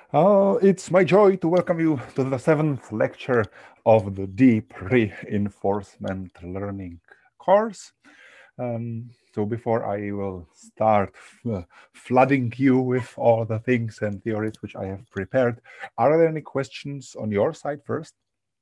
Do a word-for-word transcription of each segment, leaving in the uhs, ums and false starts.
Uh, it's my joy to welcome you to the seventh lecture of the Deep Reinforcement Learning course. Um, so before I will start uh, flooding you with all the things and theories which I have prepared, are there any questions on your side first?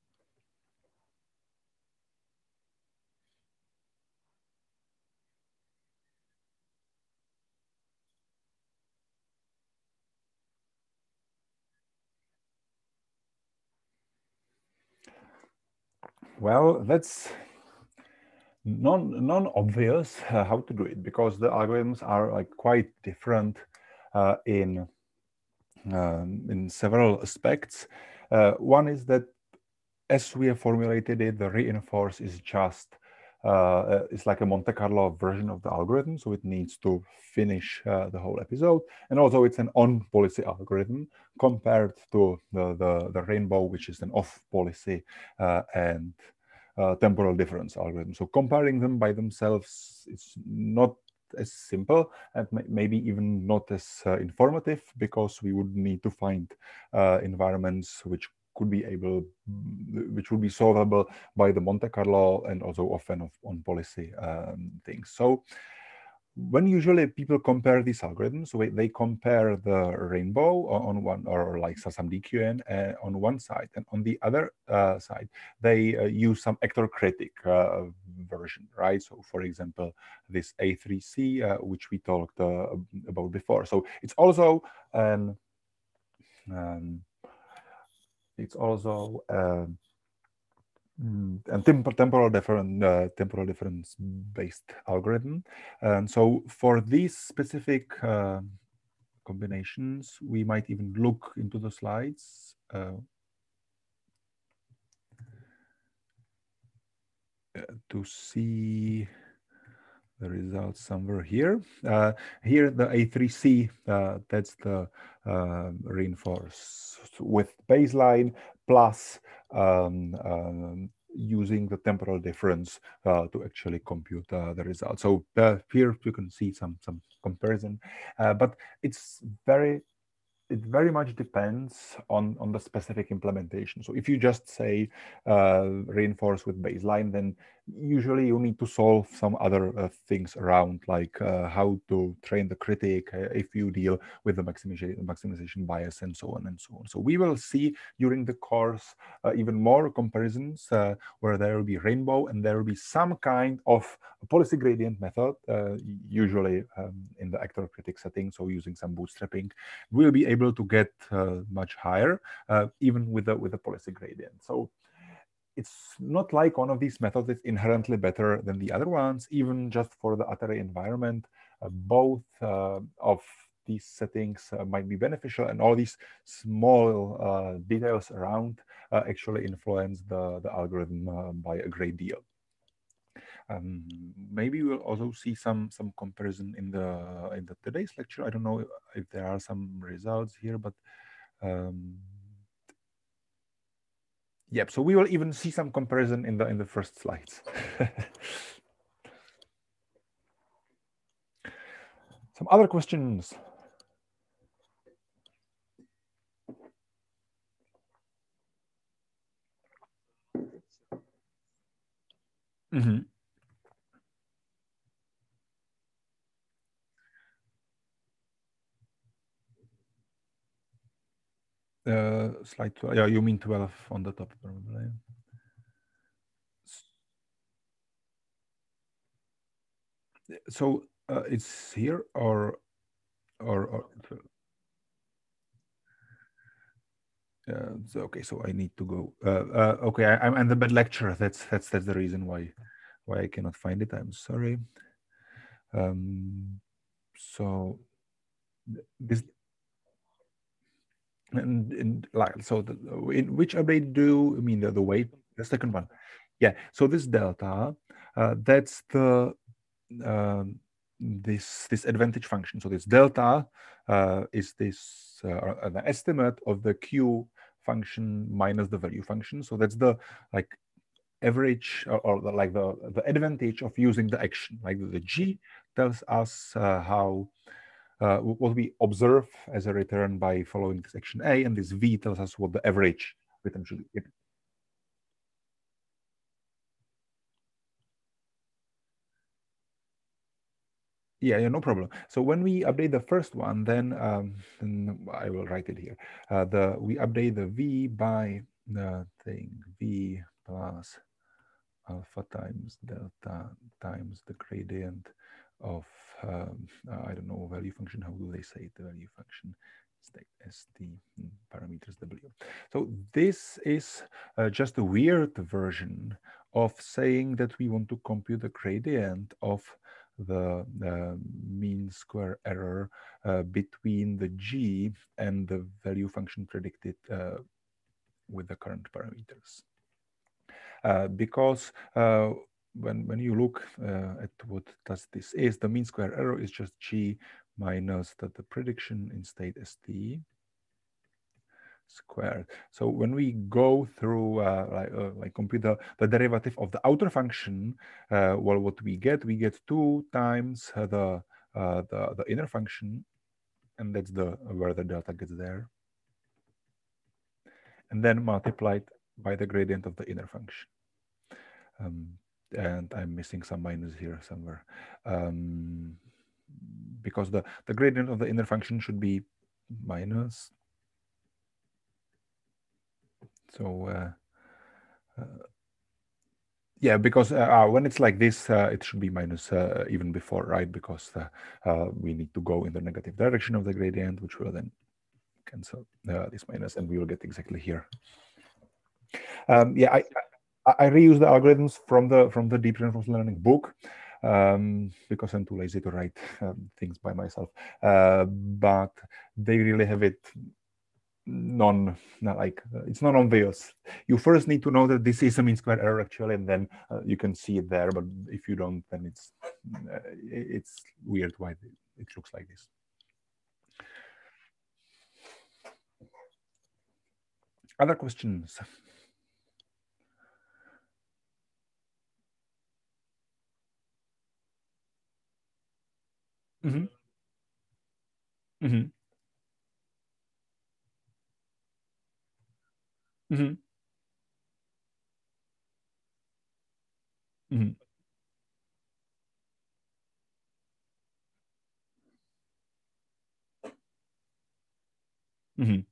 Well, that's non non obvious uh, how to do it because the algorithms are like quite different uh, in um, in several aspects. Uh, one is that as we have formulated it, the reinforce is just uh, uh, it's like a Monte Carlo version of the algorithm, so it needs to finish uh, the whole episode. And also, it's an on-policy algorithm compared to the, the, the rainbow, which is an off-policy uh, and uh, temporal difference algorithm. So comparing them by themselves, it's not as simple and maybe even not as uh, informative because we would need to find uh, environments which could be able, which would be solvable by the Monte Carlo and also often on policy um, things. So when usually people compare these algorithms, so they compare the rainbow on one, or like some D Q N uh, on one side, and on the other uh, side, they uh, use some actor critic uh, version, right? So, for example, this A three C, uh, which we talked uh, about before. So it's also an um, it's also um, Mm, and temp- temporal different uh, temporal difference based algorithm. And so for these specific uh, combinations, we might even look into the slides uh, uh, to see the results somewhere here. Uh, here, the A three C, uh, that's the uh, reinforce with baseline plus um, um, using the temporal difference uh, to actually compute uh, the result. So uh, here you can see some some comparison, uh, but it's very it very much depends on on the specific implementation. So if you just say uh, reinforce with baseline, then usually you need to solve some other uh, things around, like uh, how to train the critic, uh, if you deal with the maximization, maximization bias, and so on and so on. So we will see during the course uh, even more comparisons uh, where there will be rainbow and there will be some kind of policy gradient method, uh, usually um, in the actor critic setting, so using some bootstrapping, we'll be able to get uh, much higher, uh, even with the with the policy gradient. So it's not like one of these methods is inherently better than the other ones, even just for the Atari environment. Uh, both uh, of these settings uh, might be beneficial, and all these small uh, details around uh, actually influence the, the algorithm uh, by a great deal. Um, maybe we'll also see some some comparison in the in the today's lecture. I don't know if there are some results here, but um, yep. So we will even see some comparison in the in the first slides. Some other questions. Mm-hmm. Uh, slide twelve. Yeah, you mean twelve on the top, probably. So uh, it's here or or, or uh, so, okay. So I need to go. Uh, uh, okay, I, I'm in the bad lecture. That's that's that's the reason why why I cannot find it. I'm sorry. Um, so this and, and like so the, in which update do you mean the, the weight, the second one? Yeah. So this delta, uh, that's the um, this this advantage function. So this delta uh, is this uh, an estimate of the q function minus the value function. So that's the like average or, or the, like the the advantage of using the action. Like the g tells us uh, how uh, what we observe as a return by following this action A, and this V tells us what the average return should be. Yeah, yeah, no problem. So when we update the first one, then, um, then I will write it here. Uh, the we update the V by the thing V plus alpha times delta times the gradient of um, uh, I don't know, value function. How do they say it? The value function is the st parameters w. So this is uh, just a weird version of saying that we want to compute the gradient of the uh, mean square error uh, between the g and the value function predicted uh, with the current parameters. Uh, because uh, when, when you look uh, at what does this is, the mean square error is just g minus the, the prediction in state st squared. So when we go through uh, like, uh, like compute the, the derivative of the outer function, uh, well, what we get, we get two times uh, the, uh, the the inner function, and that's the where the delta gets there, and then multiplied by the gradient of the inner function. Um, and I'm missing some minus here somewhere, um, because the, the gradient of the inner function should be minus. So uh, uh, yeah, because uh, when it's like this, uh, it should be minus uh, even before, right? Because uh, uh, we need to go in the negative direction of the gradient, which will then cancel uh, this minus, and we will get exactly here. Um, yeah, I, I, I reuse the algorithms from the from the deep reinforcement learning book, um, because I'm too lazy to write um, things by myself. Uh, but they really have it non not like uh, it's not obvious. You first need to know that this is a mean square error actually, and then uh, you can see it there. But if you don't, then it's uh, it's weird why it looks like this. Other questions? Mm-hmm. Mm-hmm. Mm-hmm. Mm-hmm. Mm-hmm.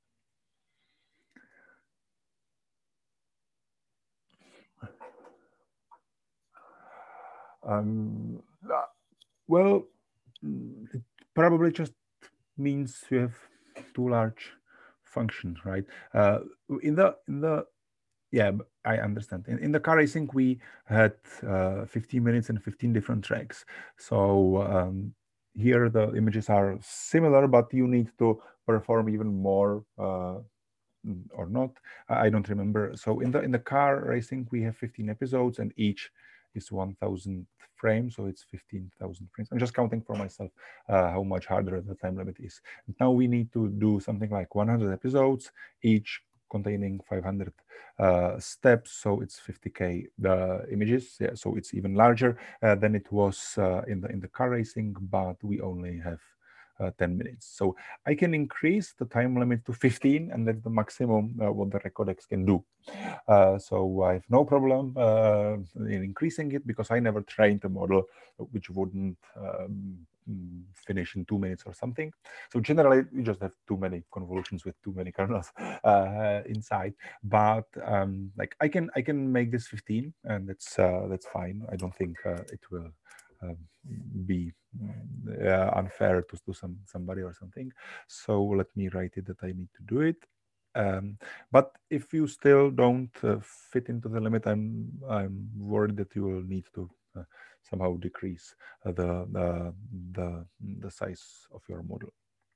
Um, uh, well, mm, it probably just means you have too large functions, right? Uh, in the in the yeah, I understand. In, in the car racing, we had uh, fifteen minutes and fifteen different tracks. So um, here the images are similar, but you need to perform even more uh, or not. I don't remember. So in the in the car racing, we have fifteen episodes, and each is one thousand frames, so it's fifteen thousand frames. I'm just counting for myself uh, how much harder the time limit is. And now we need to do something like one hundred episodes, each containing five hundred uh, steps, so it's fifty K the images. Yeah, so it's even larger uh, than it was uh, in the in the car racing, but we only have uh, ten minutes. So I can increase the time limit to fifteen, and that's the maximum uh, what the Recodex can do. Uh, so I have no problem uh, in increasing it, because I never trained a model which wouldn't um, finish in two minutes or something. So generally, you just have too many convolutions with too many kernels uh, inside. But um, like I can I can make this fifteen, and that's uh, that's fine. I don't think uh, it will um, be uh, unfair to, to some somebody or something. So let me write it that I need to do it. Um, but if you still don't uh, fit into the limit, I'm I'm worried that you will need to uh, somehow decrease uh, the, the the the size of your model.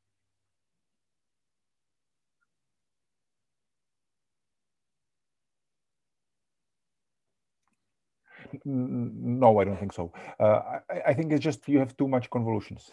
No, I don't think so. Uh, I, I think it's just you have too much convolutions.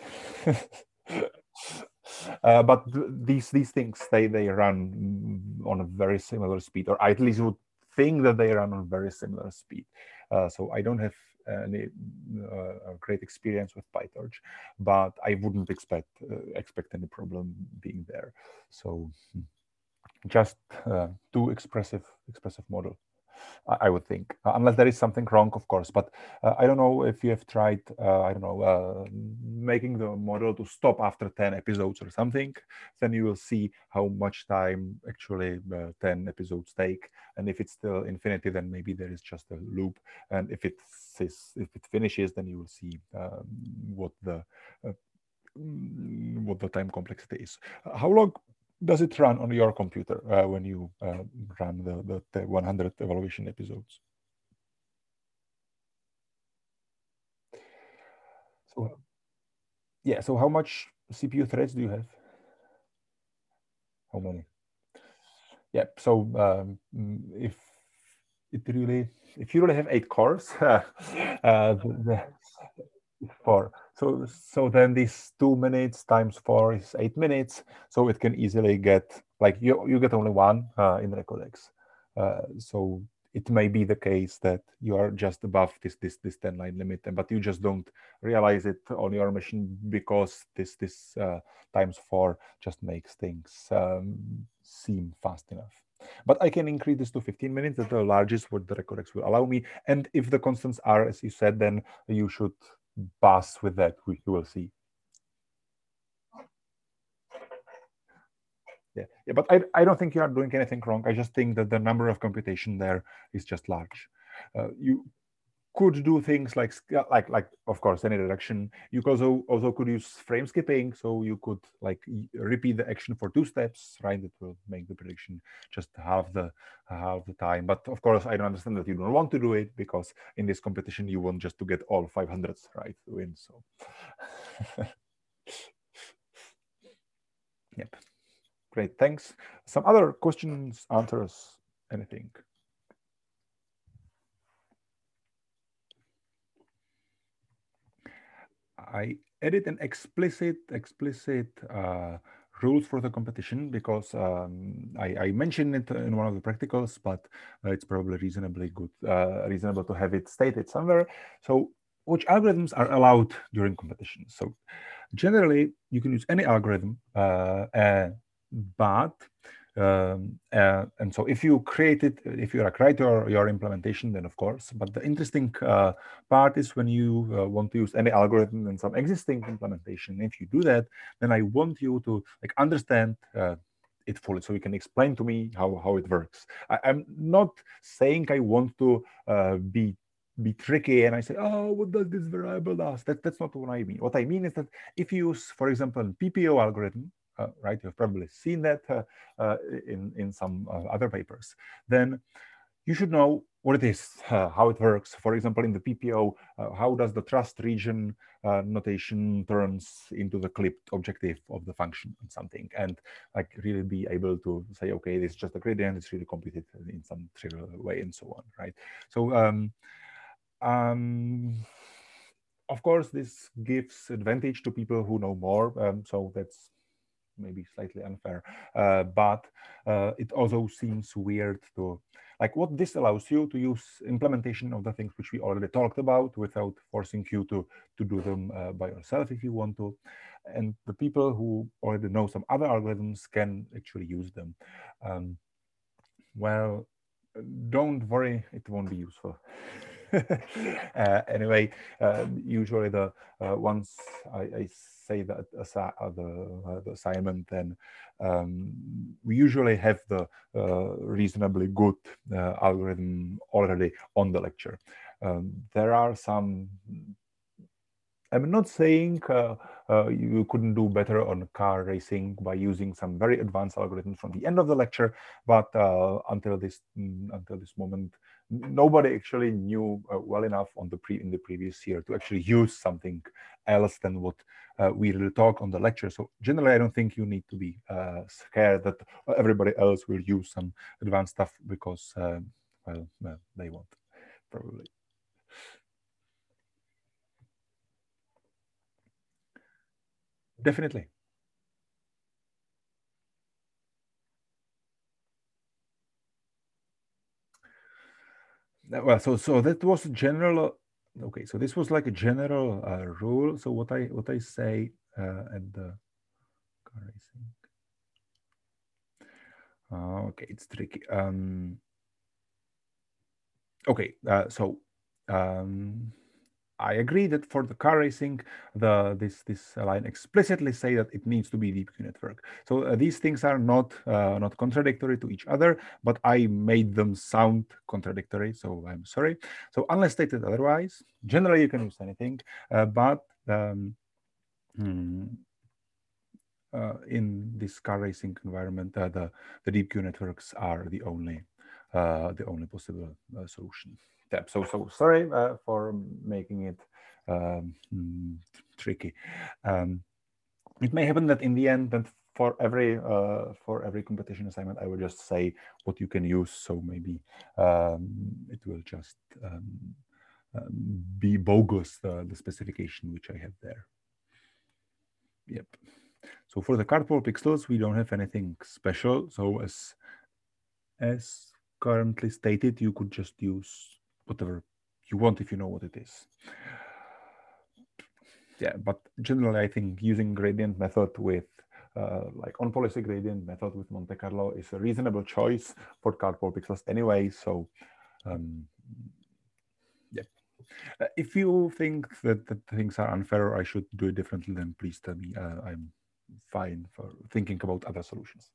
uh, but th these these things they they run on a very similar speed, or I at least would think that they run on very similar speed. Uh, so I don't have any uh, great experience with PyTorch, but I wouldn't expect uh, expect any problem being there. So just uh, too expressive expressive model, I would think, uh, unless there is something wrong, of course. But uh, I don't know if you have tried, uh, I don't know, uh, making the model to stop after ten episodes or something. Then you will see how much time actually uh, ten episodes take. And if it's still infinity, then maybe there is just a loop. And if it is, if it finishes, then you will see um, what the uh, mm, what the time complexity is. How long does it run on your computer uh, when you uh, run the, the, the one hundred evaluation episodes? So yeah, so how much C P U threads do you have? How many? Yeah, so um, mm, if it really, if you really have eight cores, uh, the, the four. So so then this two minutes times four is eight minutes. So it can easily get like you you get only one uh, in Recodex. Uh, so it may be the case that you are just above this this this ten line limit, but you just don't realize it on your machine because this this uh, times four just makes things um, seem fast enough. But I can increase this to fifteen minutes. That's the largest what the Recodex will allow me. And if the constants are, as you said, then you should pass with that. We will see. Yeah, yeah, but I, I don't think you are doing anything wrong. I just think that the number of computation there is just large. Uh, you could do things like like like of course any direction. You also also could use frame skipping, so you could like repeat the action for two steps, right? That will make the prediction just half the half the time. But of course, I don't understand that you don't want to do it because in this competition you want just to get all five hundreds right to win. So yep, great, thanks. Some other questions, answers, anything? I added an explicit explicit uh, rules for the competition because um, I, I mentioned it in one of the practicals, but uh, it's probably reasonably good, uh, reasonable to have it stated somewhere. So, which algorithms are allowed during competition? So, generally, you can use any algorithm, uh, uh, but um, uh, and so if you create it, if you write your, your implementation, then of course. But the interesting uh, part is when you uh, want to use any algorithm in some existing implementation. If you do that, then I want you to like understand uh, it fully, so you can explain to me how how it works. I, I'm not saying I want to uh, be be tricky and I say, oh, what does this variable does? That, that's not what I mean. What I mean is that if you use, for example, a P P O algorithm, uh, right? You've probably seen that uh, uh, in in some uh, other papers. Then you should know what it is, uh, how it works. For example, in the P P O, uh, how does the trust region uh, notation turns into the clipped objective of the function and something, and like really be able to say, okay, this is just a gradient, it's really computed in some trivial way, and so on, right? So. Um, um, of course, this gives advantage to people who know more. Um, so that's maybe slightly unfair, uh, but uh, it also seems weird to like what this allows you to use implementation of the things which we already talked about without forcing you to to do them uh, by yourself if you want to, and the people who already know some other algorithms can actually use them. Um, well, don't worry, it won't be useful. uh, anyway, uh, usually the uh, once I, I say that assi- uh, the, uh, the assignment, then um, we usually have the uh, reasonably good uh, algorithm already on the lecture. Um, there are some. I'm not saying uh, uh, you couldn't do better on car racing by using some very advanced algorithms from the end of the lecture, but uh, until this mm, until this moment, nobody actually knew uh, well enough on the pre in the previous year to actually use something else than what uh, we really talk on the lecture. So generally, I don't think you need to be uh, scared that everybody else will use some advanced stuff because uh, well, well, they won't probably. Definitely. Well, so so that was general okay, so this was like a general uh, rule. So what I what I say uh, at the car racing. Uh, okay, it's tricky. Um, okay, uh, so um, I agree that for the car racing, the this this line explicitly say that it needs to be D P Q network. So uh, these things are not uh, not contradictory to each other, but I made them sound contradictory. So I'm sorry. So unless stated otherwise, generally you can use anything, uh, but um, hmm, uh, in this car racing environment, uh, the the D P Q networks are the only uh, the only possible uh, solution. Yeah, so so sorry uh, for making it um, mm, tricky. Um, it may happen that in the end, that for every uh, for every competition assignment, I will just say what you can use. So maybe um, it will just um, um, be bogus uh, the specification which I have there. Yep. So for the cardboard pixels, we don't have anything special. So as as currently stated, you could just use whatever you want if you know what it is. Yeah, but generally, I think using gradient method with uh, like on policy gradient method with Monte Carlo is a reasonable choice for cardboard pixels anyway. So um, yeah. Uh, if you think that, that things are unfair or I should do it differently, then please tell me. Uh, I'm fine for thinking about other solutions.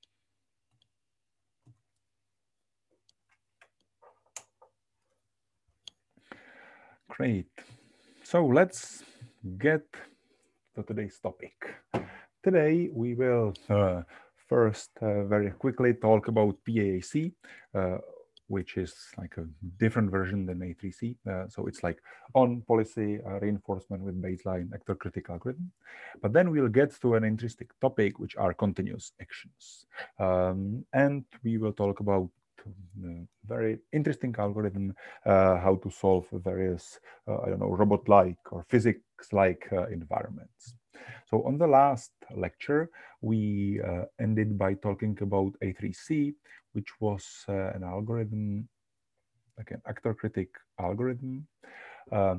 Great. So let's get to today's topic. Today we will uh, first uh, very quickly talk about P A A C, uh, which is like a different version than A three C. Uh, so it's like on policy uh, reinforcement with baseline actor critic algorithm. But then we'll get to an interesting topic, which are continuous actions. Um, and we will talk about uh, very interesting algorithm, uh, how to solve various, uh, I don't know, robot-like or physics-like uh, environments. So on the last lecture, we uh, ended by talking about A three C, which was uh, an algorithm, like an actor critic algorithm uh,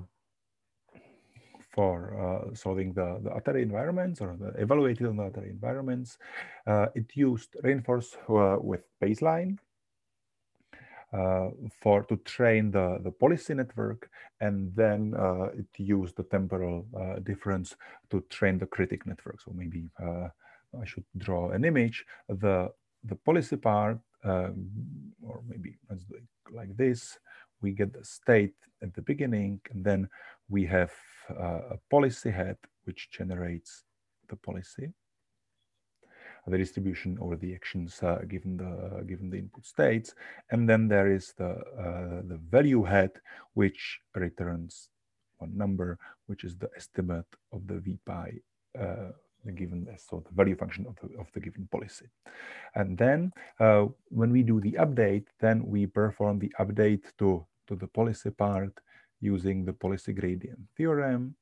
for uh, solving the, the Atari environments or the evaluated on the Atari environments. Uh, it used reinforce uh, with baseline uh, for to train the, the policy network, and then uh, it used the temporal uh, difference to train the critic network. So maybe uh, I should draw an image. The, the policy part, um, or maybe let's do it like this. We get the state at the beginning, and then we have uh, a policy head which generates the policy, the distribution over the actions uh, given the given the input states, and then there is the uh, the value head which returns one number, which is the estimate of the V pi uh, the given so the value function of the of the given policy. And then uh, when we do the update, then we perform the update to to the policy part using the policy gradient theorem,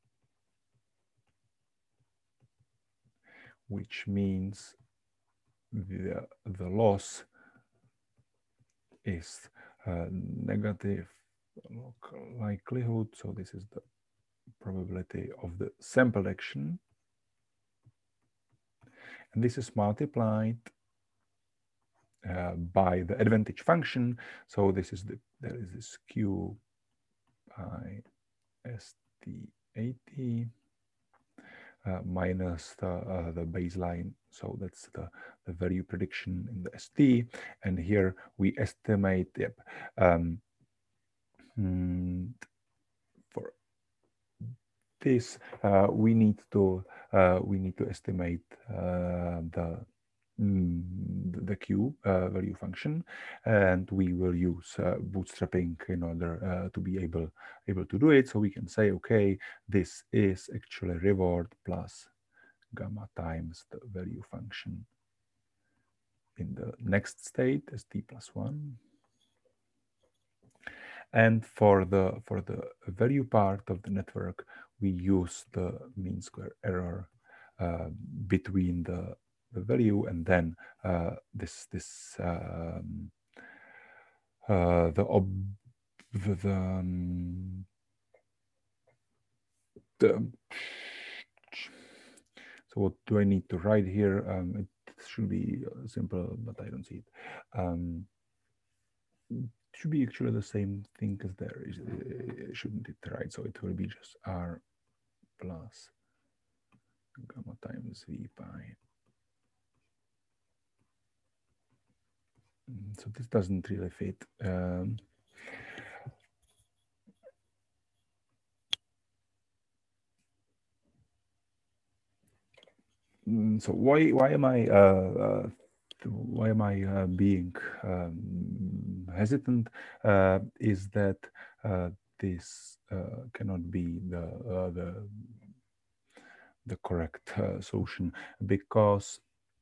which means the, the loss is uh, negative likelihood. So this is the probability of the sampled action. And this is multiplied uh, by the advantage function. So this is the, there is this Q by S T eighty uh, minus the, uh, the baseline. So that's the, the value prediction in the S T. And here we estimate, yep, um, mm, for this, uh, we need to uh, we need to estimate uh, the mm, the Q uh, value function, and we will use uh, bootstrapping in order uh, to be able able to do it. So we can say, okay, this is actually reward plus gamma times the value function in the next state as t plus one. And for the for the value part of the network, we use the mean square error uh, between the, the value and then uh, this this um, uh, the ob the, the um, um, so what do I need to write here? Um, it should be simple, but I don't see it. Um, it should be actually the same thing as there, is, uh, shouldn't it? Right, so it will be just R plus gamma times V pi. So this doesn't really fit. Um, so why why am I uh, uh, why am I uh, being um, hesitant? Uh, is that uh, this uh, cannot be the uh, the the correct uh, solution, because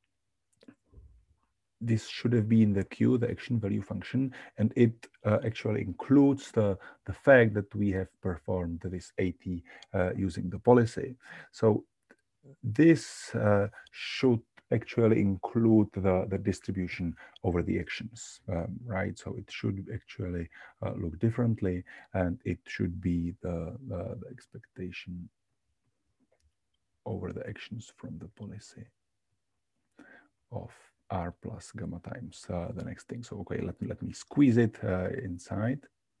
this should have been the Q, the action value function, and it uh, actually includes the, the fact that we have performed this A T uh, using the policy. So this uh, should actually include the, the distribution over the actions, um, right? So it should actually uh, look differently, and it should be the, the, the expectation over the actions from the policy of R plus gamma times uh, the next thing. So okay, let me let me squeeze it uh, inside.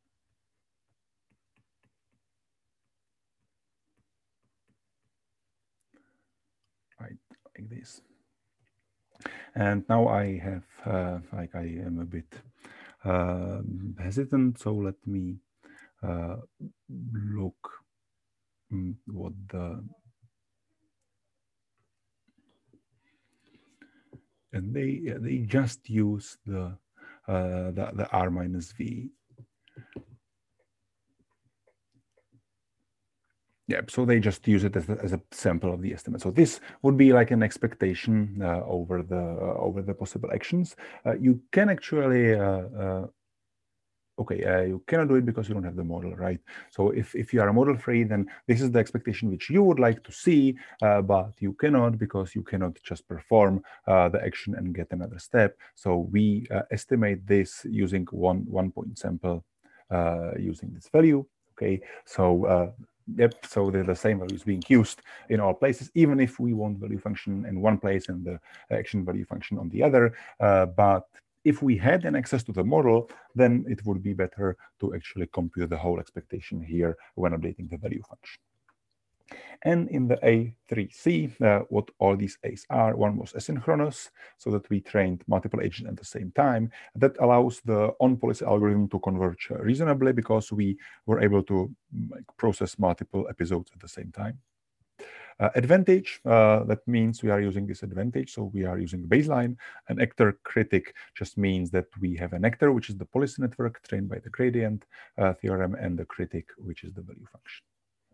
Right, like this. And now I have uh, like I am a bit uh, hesitant. So let me uh, look mm, what the and they they just use the uh, the, the R minus V. Yeah, so they just use it as a, as a sample of the estimate. So this would be like an expectation uh, over the uh, over the possible actions. Uh, you can actually uh, uh, okay, uh, you cannot do it because you don't have the model, right? So if, if you are model free, then this is the expectation which you would like to see, uh, but you cannot because you cannot just perform uh, the action and get another step. So we uh, estimate this using one, one point sample uh, using this value, okay? So uh, yep, so the, the same value is being used in all places, even if we want value function in one place and the action value function on the other, uh, but if we had an access to the model, then it would be better to actually compute the whole expectation here when updating the value function. And in the A three C, uh, what all these A's are, one was asynchronous, so that we trained multiple agents at the same time. That allows the on-policy algorithm to converge reasonably because we were able to like, process multiple episodes at the same time. Uh, advantage, uh, that means we are using this advantage, so we are using baseline. An actor critic just means that we have an actor, which is the policy network trained by the gradient uh, theorem, and the critic, which is the value function.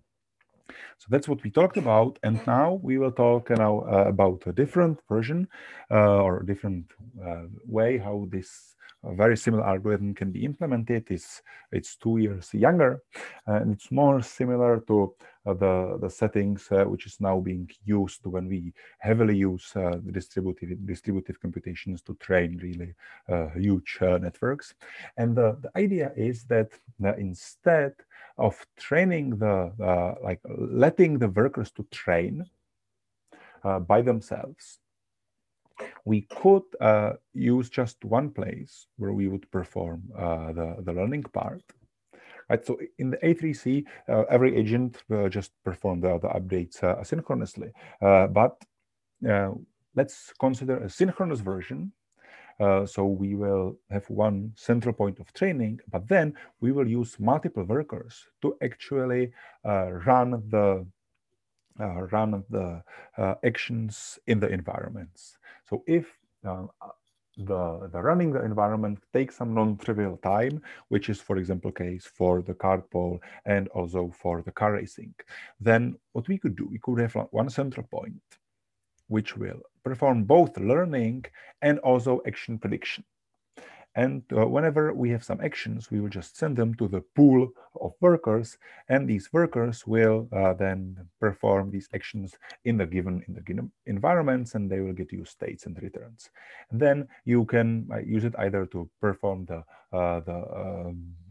So that's what we talked about, and now we will talk you know, uh, about a different version uh, or a different uh, way how this uh, very similar algorithm can be implemented. It's, it's two years younger, uh, and it's more similar to uh, the, the settings uh, which is now being used when we heavily use uh, the distributive, distributive computations to train really uh, huge uh, networks. And the, the idea is that uh, instead of training the, uh, like letting the workers to train uh, by themselves, we could uh, use just one place where we would perform uh, the, the learning part. Right, so in the A three C, uh, every agent will just perform the, the updates uh, asynchronously. Uh, but uh, let's consider a synchronous version. Uh, so we will have one central point of training, but then we will use multiple workers to actually uh, run the uh, run the uh, actions in the environments. So if uh, the, the running the environment takes some non-trivial time, which is, for example, case for the card poll and also for the car racing, then what we could do, we could have one central point which will perform both learning and also action prediction. And uh, whenever we have some actions, we will just send them to the pool of workers, and these workers will uh, then perform these actions in the given in the given environments, and they will get you states and returns. And then you can uh, use it either to perform the uh, the um,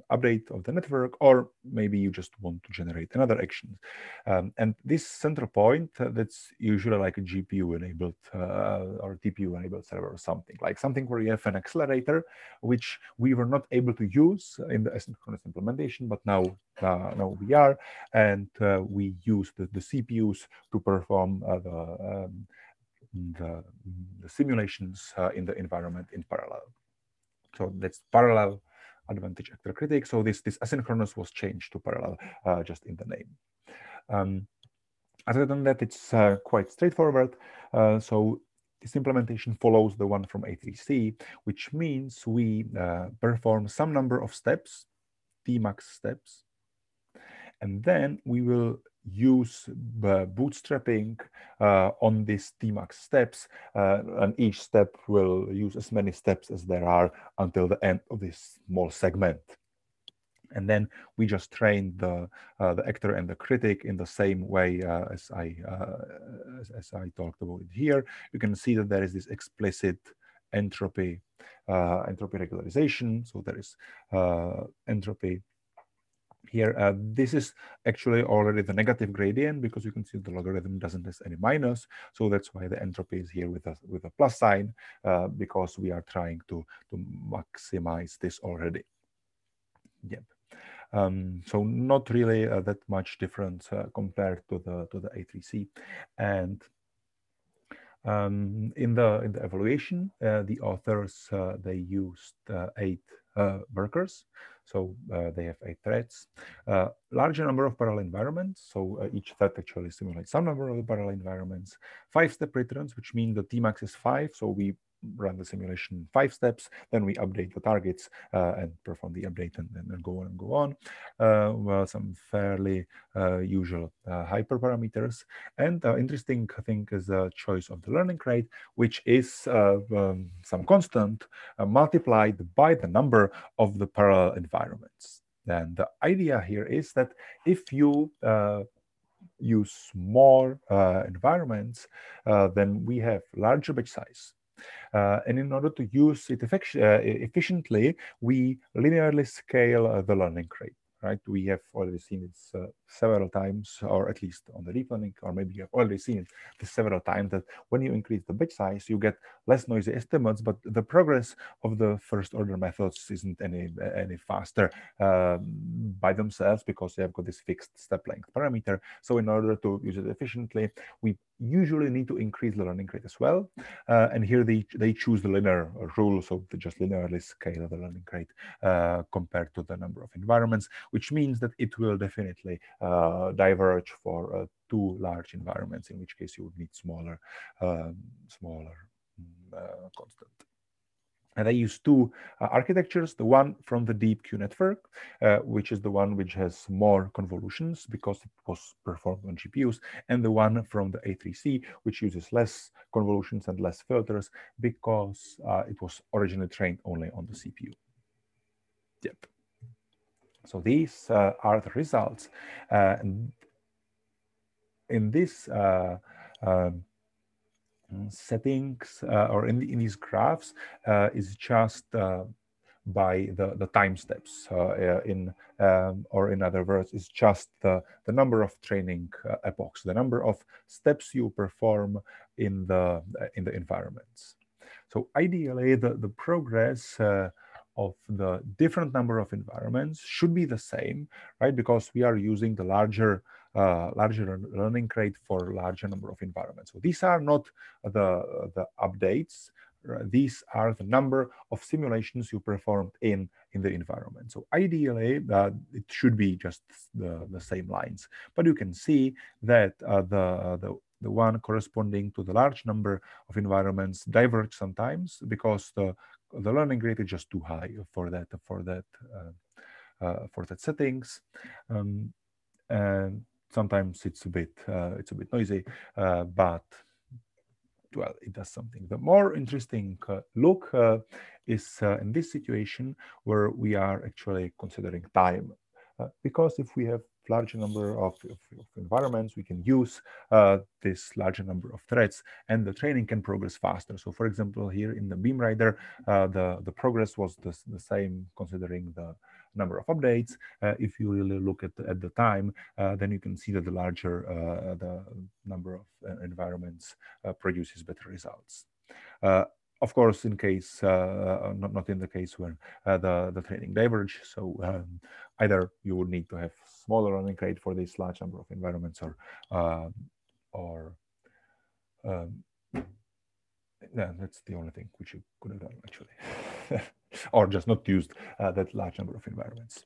update of the network, or maybe you just want to generate another action. Um, and this central point, uh, that's usually like a G P U-enabled uh, or T P U-enabled server or something, like something where you have an accelerator, which we were not able to use in the asynchronous implementation, but now, uh, now we are, and uh, we use the, the C P Us to perform uh, the, um, the, the simulations uh, in the environment in parallel. So that's parallel advantage actor critic. So this, this asynchronous was changed to parallel uh, just in the name. Um, other than that, it's uh, quite straightforward. Uh, so this implementation follows the one from A three C, which means we uh, perform some number of steps, Tmax steps, and then we will use bootstrapping uh, on these Tmax steps, uh, and each step will use as many steps as there are until the end of this small segment. And then we just train the uh, the actor and the critic in the same way uh, as I uh, as, as I talked about it here. You can see that there is this explicit entropy uh, entropy regularization. So there is uh, entropy here. Uh, this is actually already the negative gradient, because you can see the logarithm doesn't have any minus. So that's why the entropy is here with a with a plus sign, uh, because we are trying to to maximize this already. Yep. Um, so not really uh, that much difference uh, compared to the to the A three C. And um, in the in the evaluation, uh, the authors uh, they used uh, eight uh, workers. So uh, they have eight threads, uh, larger number of parallel environments. So uh, each thread actually simulates some number of parallel environments. Five-step returns, which mean the Tmax is five. So we run the simulation five steps, then we update the targets uh, and perform the update, and then go on and go on. Uh, well, some fairly uh, usual uh, hyperparameters. And uh, interesting thing is the choice of the learning rate, which is uh, um, some constant uh, multiplied by the number of the parallel environments. And the idea here is that if you uh, use more uh, environments, uh, then we have larger batch size. Uh, and in order to use it uh, efficiently, we linearly scale uh, the learning rate. Right? We have already seen it uh, several times, or at least on the deep learning, or maybe you have already seen it this several times, that when you increase the batch size, you get less noisy estimates, but the progress of the first order methods isn't any any faster uh, by themselves, because they have got this fixed step length parameter. So in order to use it efficiently, we usually need to increase the learning rate as well. Uh, and here they, they choose the linear rule, so they just linearly scale the learning rate uh, compared to the number of environments, which means that it will definitely uh, diverge for uh, two large environments, in which case you would need smaller, um, smaller uh, constant. And I use two uh, architectures, the one from the DeepQ network, uh, which is the one which has more convolutions because it was performed on G P Us, and the one from the A three C, which uses less convolutions and less filters because uh, it was originally trained only on the C P U. Yep. So these uh, are the results. Uh, in this uh, um, settings uh, or in, the, in these graphs uh, is just uh, by the, the time steps uh, in, um, or in other words, it's just the, the number of training uh, epochs, the number of steps you perform in the, in the environments. So ideally, the, the progress uh, of the different number of environments should be the same, right? Because we are using the larger uh, larger learning rate for larger number of environments. So these are not the, the updates. These are the number of simulations you performed in, in the environment. So ideally, uh, it should be just the, the same lines. But you can see that uh, the, the, the one corresponding to the large number of environments diverge sometimes because the, the learning rate is just too high for that, for that, uh, uh, for that settings. Um, and sometimes it's a bit, uh, it's a bit noisy, uh, but well, it does something. The more interesting uh, look uh, is uh, in this situation where we are actually considering time. Uh, because if we have larger number of, of, of environments, we can use uh, this larger number of threads, and the training can progress faster. So for example, here in the BeamRider, uh, the, the progress was the, the same considering the number of updates. Uh, if you really look at the, at the time, uh, then you can see that the larger uh, the number of uh, environments uh, produces better results. Uh, of course, in case uh, not, not in the case when uh, the the training diverge. So um, either you would need to have smaller running rate for this large number of environments, or uh, or um, yeah, that's the only thing which you could have done actually, or just not used uh, that large number of environments.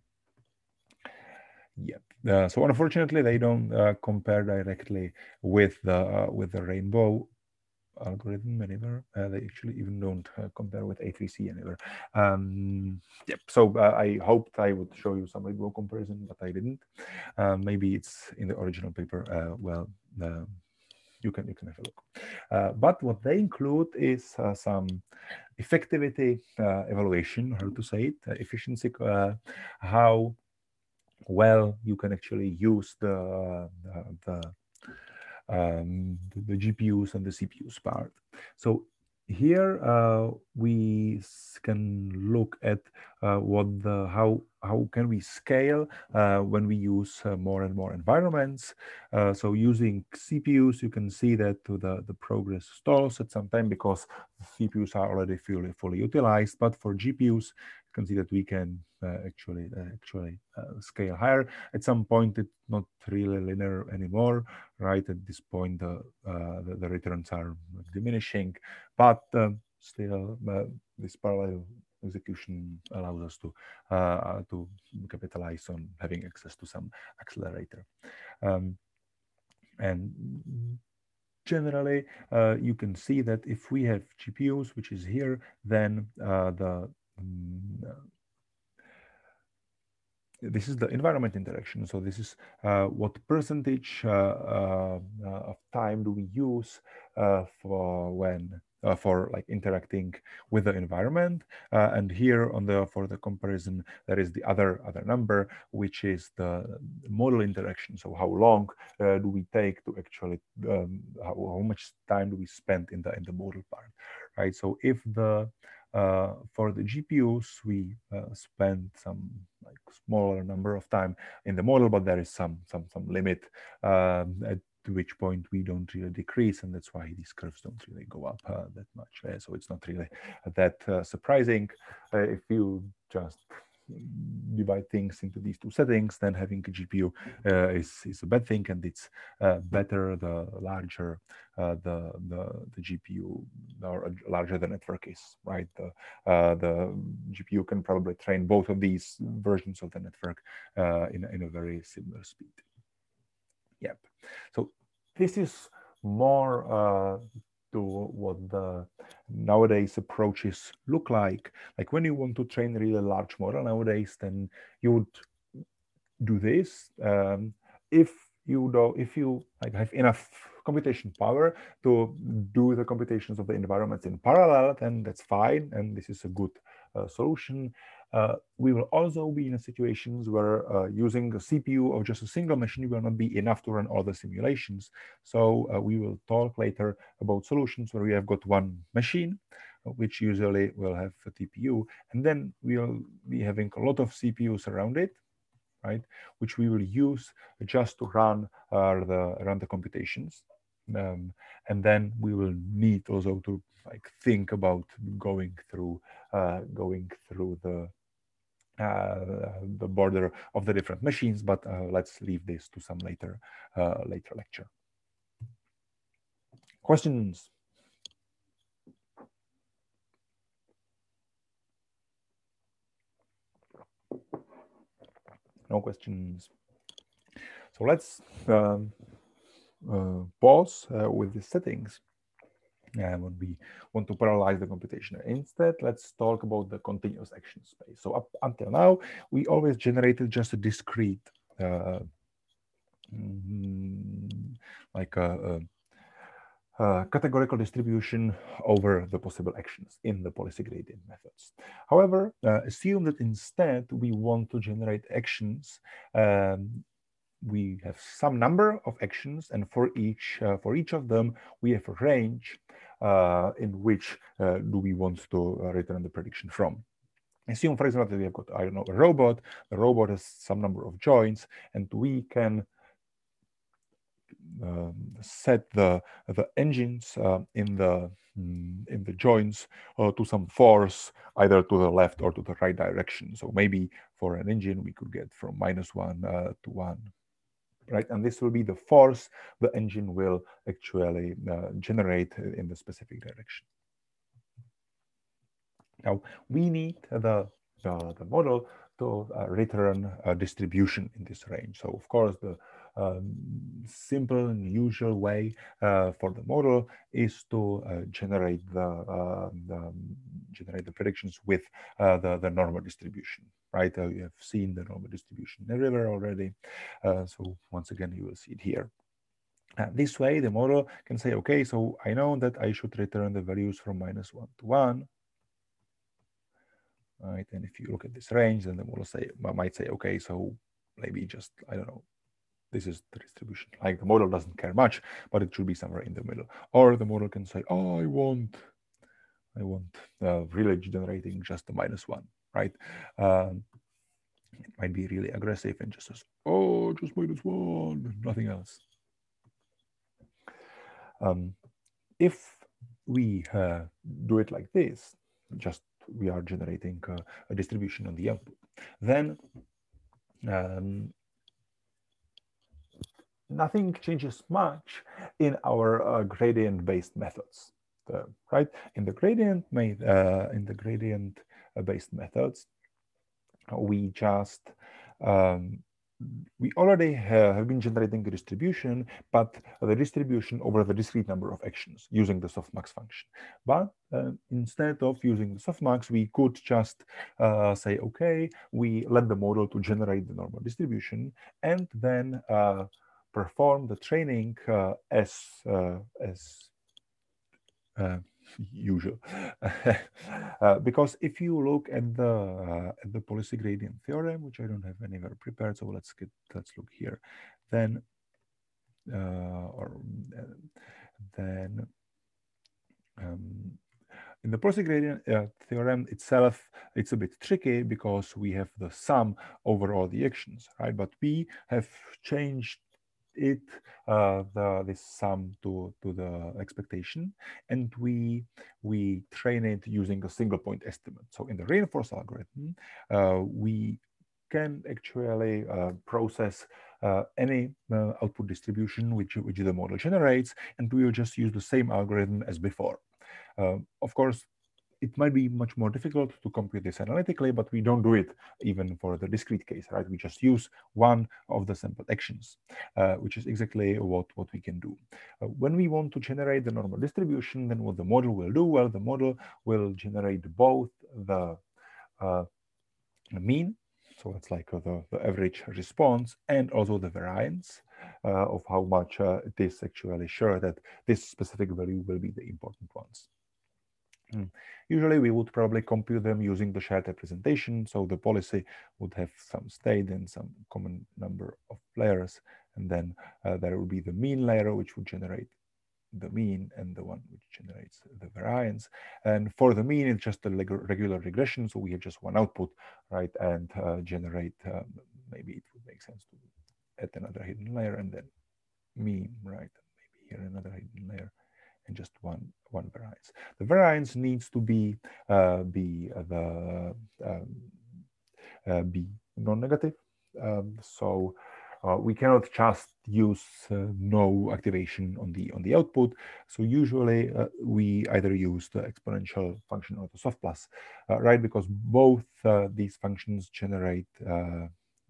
Yep. Uh, so unfortunately, they don't uh, compare directly with the uh, with the Rainbow algorithm anywhere. Uh, they actually even don't uh, compare with A three C anywhere. Um, yep. So uh, I hoped I would show you some Rainbow comparison, but I didn't. Uh, maybe it's in the original paper. Uh, well. Uh, you can you can have a look. Uh, but what they include is uh, some effectivity uh, evaluation, how to say it, uh, efficiency, uh, how well you can actually use the the, the, um, the G P Us and the C P Us part. So here uh, we can look at uh, what the how how can we scale uh, when we use uh, more and more environments. Uh, so using C P Us, you can see that to the the progress stalls at some time because C P Us are already fully fully utilized. But for G P Us, you can see that we can uh, actually uh, actually uh, scale higher. At some point, it's not really linear anymore, right? At this point, the uh, the, the returns are diminishing, but um, still, uh, this parallel execution allows us to uh, to capitalize on having access to some accelerator. Um, and generally, uh, you can see that if we have G P Us, which is here, then uh, the um, this is the environment interaction. So this is uh, what percentage uh, uh, of time do we use uh, for when uh, for like interacting with the environment. Uh, and here on the for the comparison, there is the other other number, which is the modal interaction. So how long uh, do we take to actually um, how, how much time do we spend in the in the modal part, right? So if the uh, for the G P Us, we uh, spend some like smaller number of time in the model, but there is some some some limit um, at which point we don't really decrease, and that's why these curves don't really go up uh, that much. Uh, so it's not really that uh, surprising uh, if you just divide things into these two settings. Then having a G P U uh, is is a bad thing, and it's uh, better the larger uh, the the the G P U or larger the network is, right? The uh, the G P U can probably train both of these versions of the network uh, in in a very similar speed. Yep. So this is more uh, to what the nowadays approaches look like. Like when you want to train a really large model nowadays, then you would do this. Um, if you know, if you like have enough computation power to do the computations of the environments in parallel, then that's fine, and this is a good uh, solution. Uh, we will also be in situations where uh, using a C P U of just a single machine will not be enough to run all the simulations. So uh, we will talk later about solutions where we have got one machine, which usually will have a T P U, and then we'll be having a lot of C P Us around it, right? Which we will use just to run uh, the run the computations, um, and then we will need also to like think about going through uh, going through the uh, the border of the different machines. But uh, let's leave this to some later uh, later lecture. Questions? No questions. So let's um, uh, pause uh, with the settings. And when we want to parallelize the computation. Instead, let's talk about the continuous action space. So up until now, we always generated just a discrete, uh, mm, like a, a, a categorical distribution over the possible actions in the policy gradient methods. However, uh, assume that instead we want to generate actions. Um, we have some number of actions, and for each uh, for each of them, we have a range uh, in which uh, do we want to uh, return the prediction from. Assume, for example, that we have got, I don't know, a robot. The robot has some number of joints, and we can um, set the the engines uh, in the mm, in the joints uh, to some force, either to the left or to the right direction. So maybe for an engine, we could get from minus one uh, to one, right? And this will be the force the engine will actually uh, generate in the specific direction. Now we need the the, the model to uh, return a distribution in this range. So of course the um, simple and usual way uh, for the model is to uh, generate the, uh, the um, generate the predictions with uh, the the normal distribution, right? Uh, you have seen the normal distribution everywhere already, uh, so once again you will see it here. Uh, this way the model can say, okay, so I know that I should return the values from minus one to one. Right, and if you look at this range, then the model say might say, okay, so maybe just, I don't know, this is the distribution. Like the model doesn't care much, but it should be somewhere in the middle. Or the model can say, oh, I want, I want uh, really generating just a minus one, right? Um, it might be really aggressive and just says, oh, just minus one, nothing else. Um, if we uh, do it like this, just we are generating uh, a distribution on the output, then um, nothing changes much in our uh, gradient-based methods, uh, right? In the gradient made uh, in the gradient-based methods, we just um, we already have, have been generating a distribution, but the distribution over the discrete number of actions using the softmax function. But uh, instead of using the softmax, we could just uh, say, okay, we let the model to generate the normal distribution, and then uh, perform the training uh, as uh, as uh, usual. uh, because if you look at the uh, at the policy gradient theorem, which I don't have anywhere prepared, so let's get let's look here. Then uh, or uh, then um, in the policy gradient uh, theorem itself, it's a bit tricky because we have the sum over all the actions, right? But we have changed it uh, the this sum to to the expectation, and we we train it using a single point estimate. So in the reinforced algorithm, uh, we can actually uh, process uh, any uh, output distribution which which the model generates, and we will just use the same algorithm as before. Uh, of course, it might be much more difficult to compute this analytically, but we don't do it even for the discrete case, right? We just use one of the sample actions, uh, which is exactly what, what we can do. Uh, when we want to generate the normal distribution, then what the model will do, well, the model will generate both the uh, mean, so it's like uh, the, the average response, and also the variance uh, of how much uh, it is actually sure that this specific value will be the important ones. Mm. Usually we would probably compute them using the shared representation. So the policy would have some state and some common number of layers. And then uh, there will be the mean layer, which would generate the mean, and the one which generates the variance. And for the mean, it's just a regular regression. So we have just one output, right? And uh, generate, um, maybe it would make sense to add another hidden layer and then mean, right? Maybe here another hidden layer, and just one one variance. The variance needs to be uh, be uh, the um, uh, be non-negative. Um, so uh, we cannot just use uh, no activation on the on the output. So usually uh, we either use the exponential function or the soft plus, uh, right? Because both uh, these functions generate uh,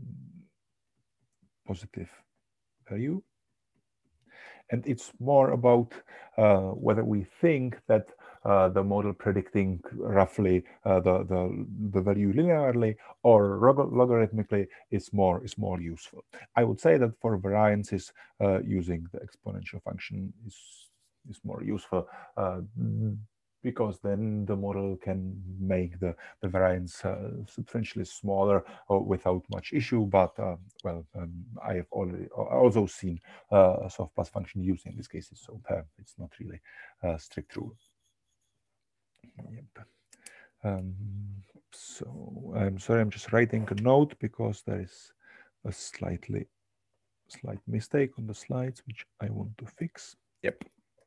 positive value. And it's more about uh, whether we think that uh, the model predicting roughly uh, the, the the value linearly or logarithmically is more is more useful. I would say that for variances, uh, using the exponential function is is more useful. Uh, because then the model can make the, the variance uh, substantially smaller uh, without much issue. But, uh, well, um, I have already also seen uh, a soft plus function used in these cases, so uh, it's not really a strict rule. Yep. Um, So I'm sorry, I'm just writing a note because there is a slightly slight mistake on the slides, which I want to fix. Yep.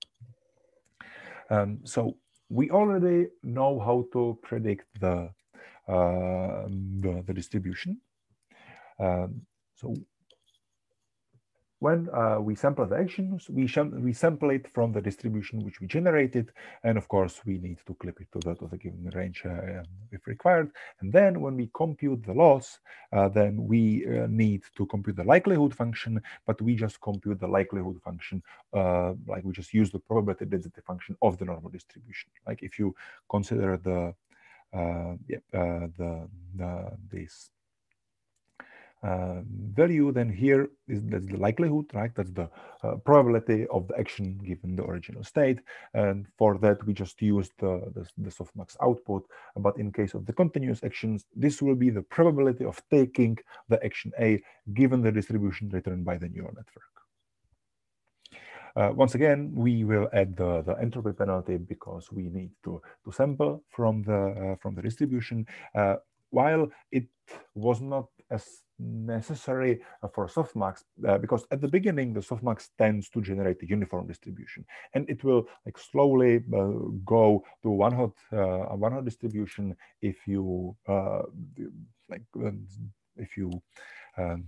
Um, so we already know how to predict the uh, the, the distribution. Um, so when uh, we sample the actions, we, we sample it from the distribution which we generated, and of course we need to clip it to the, to the given range uh, if required. And then when we compute the loss, uh, then we uh, need to compute the likelihood function, but we just compute the likelihood function, uh, like we just use the probability density function of the normal distribution. Like if you consider the uh, yeah, uh, the, the this uh, value, then here is that's the likelihood, right? That's the uh, probability of the action given the original state, and for that we just use the, the the softmax output. But in case of the continuous actions, this will be the probability of taking the action A given the distribution returned by the neural network. Uh, once again, we will add the, the entropy penalty because we need to, to sample from the uh, from the distribution. Uh, while it was not as necessary uh, for softmax, uh, because at the beginning the softmax tends to generate a uniform distribution, and it will like slowly uh, go to one hot uh, one hot distribution if you uh, like um, if you um,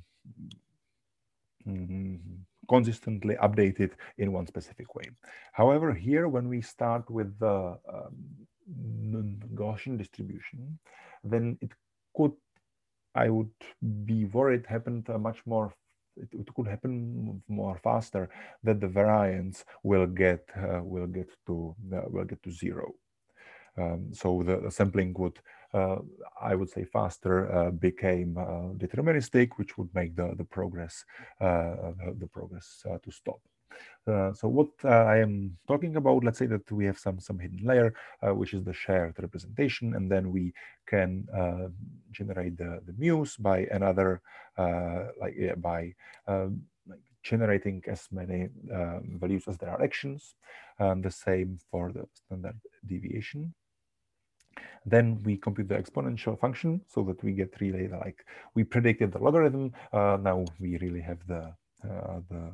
mm, consistently update it in one specific way. However, here when we start with the um, Gaussian distribution, then it could, I would be worried, happened uh, much more. It, it could happen more faster that the variance will get uh, will get to uh, will get to zero. Um, so the, the sampling would, uh, I would say, faster uh, became uh, deterministic, which would make the the progress uh, the, the progress uh, to stop. Uh, so what uh, I am talking about, let's say that we have some some hidden layer, uh, which is the shared representation, and then we can uh, generate the the muse by another uh, like yeah, by um, like generating as many uh, values as there are actions, and the same for the standard deviation. Then we compute the exponential function so that we get really like we predicted the logarithm. Uh, now we really have the uh, the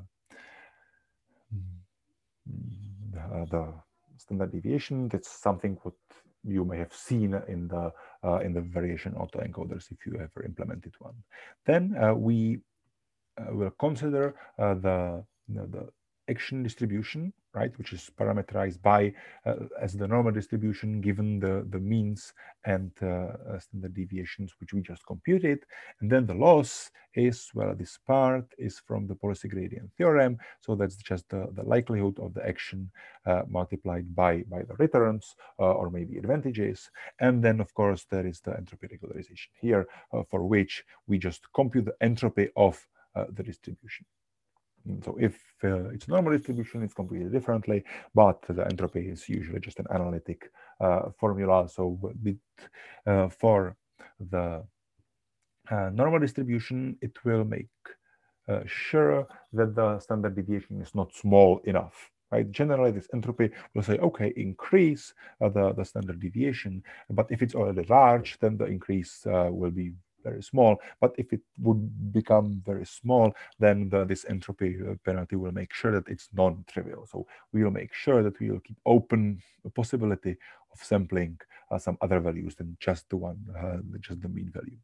uh, the standard deviation. That's something what you may have seen in the uh, in the variation autoencoders if you ever implemented one. Then uh, we uh, will consider uh, the, you know, the action distribution, right, which is parameterized by uh, as the normal distribution given the the means and uh, standard deviations which we just computed. And then the loss is, well, this part is from the policy gradient theorem, so that's just the, the likelihood of the action uh, multiplied by by the returns uh, or maybe advantages. And then of course there is the entropy regularization here, uh, for which we just compute the entropy of uh, the distribution. So if uh, it's a normal distribution, it's completely differently, but the entropy is usually just an analytic uh, formula. So with, uh, for the uh, normal distribution, it will make uh, sure that the standard deviation is not small enough. Right? Generally, this entropy will say, okay, increase uh, the, the standard deviation, but if it's already large, then the increase uh, will be very small. But if it would become very small, then the, this entropy penalty will make sure that it's non-trivial. So we will make sure that we will keep open the possibility of sampling uh, some other values than just the one, uh, just the mean value.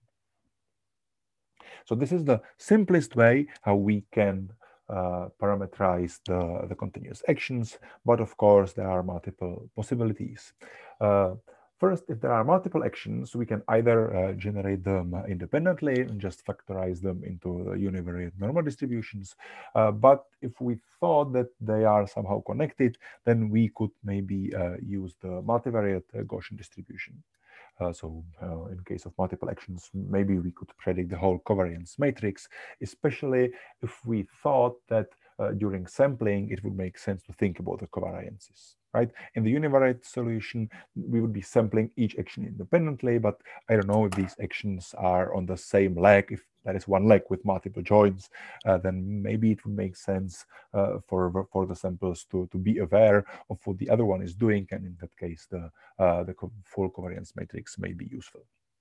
So this is the simplest way how we can uh, parameterize the, the continuous actions, but of course there are multiple possibilities. Uh, First, if there are multiple actions, we can either uh, generate them independently and just factorize them into the univariate normal distributions. Uh, but if we thought that they are somehow connected, then we could maybe uh, use the multivariate uh, Gaussian distribution. Uh, so uh, in case of multiple actions, maybe we could predict the whole covariance matrix, especially if we thought that uh, during sampling, it would make sense to think about the covariances, right? In the univariate solution, we would be sampling each action independently, but I don't know if these actions are on the same leg. If that is one leg with multiple joins, uh, then maybe it would make sense uh, for, for the samples to, to be aware of what the other one is doing, and in that case, the, uh, the full covariance matrix may be useful.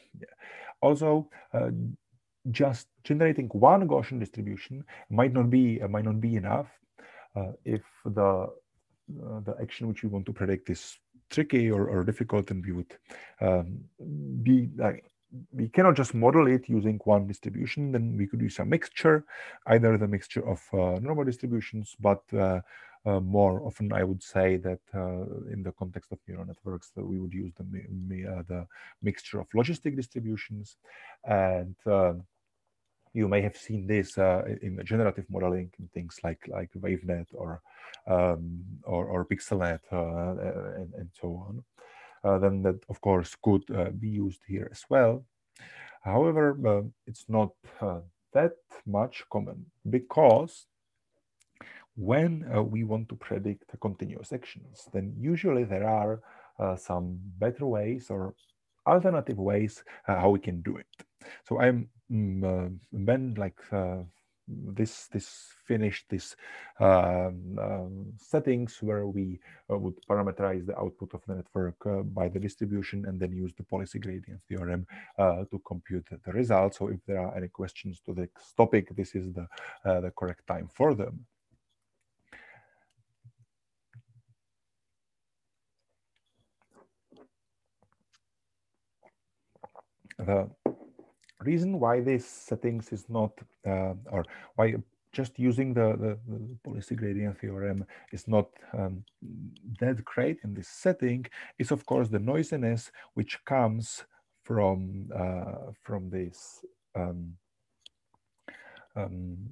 Yeah. Also, uh, just generating one Gaussian distribution might not be uh, might not be enough uh, if the uh, the action which we want to predict is tricky or, or difficult, and we would um, be like we cannot just model it using one distribution. Then we could use a mixture, either the mixture of uh, normal distributions, but uh, uh, more often I would say that uh, in the context of neural networks that we would use the, mi- uh, the mixture of logistic distributions. And uh, you may have seen this uh, in the generative modeling in things like like WaveNet or um, or, or PixelNet uh, and, and so on. Uh, then that of course could uh, be used here as well. However, uh, it's not uh, that much common because when uh, we want to predict continuous actions, then usually there are uh, some better ways or alternative ways uh, how we can do it. So I'm mm, uh, then like uh, this this finished this um, um, settings where we uh, would parameterize the output of the network uh, by the distribution and then use the policy gradient theorem uh, to compute the results. So if there are any questions to this topic, this is the uh, the correct time for them. The reason why this settings is not, uh, or why just using the, the, the policy gradient theorem is not um, that great in this setting is, of course, the noisiness which comes from uh, from this um, um,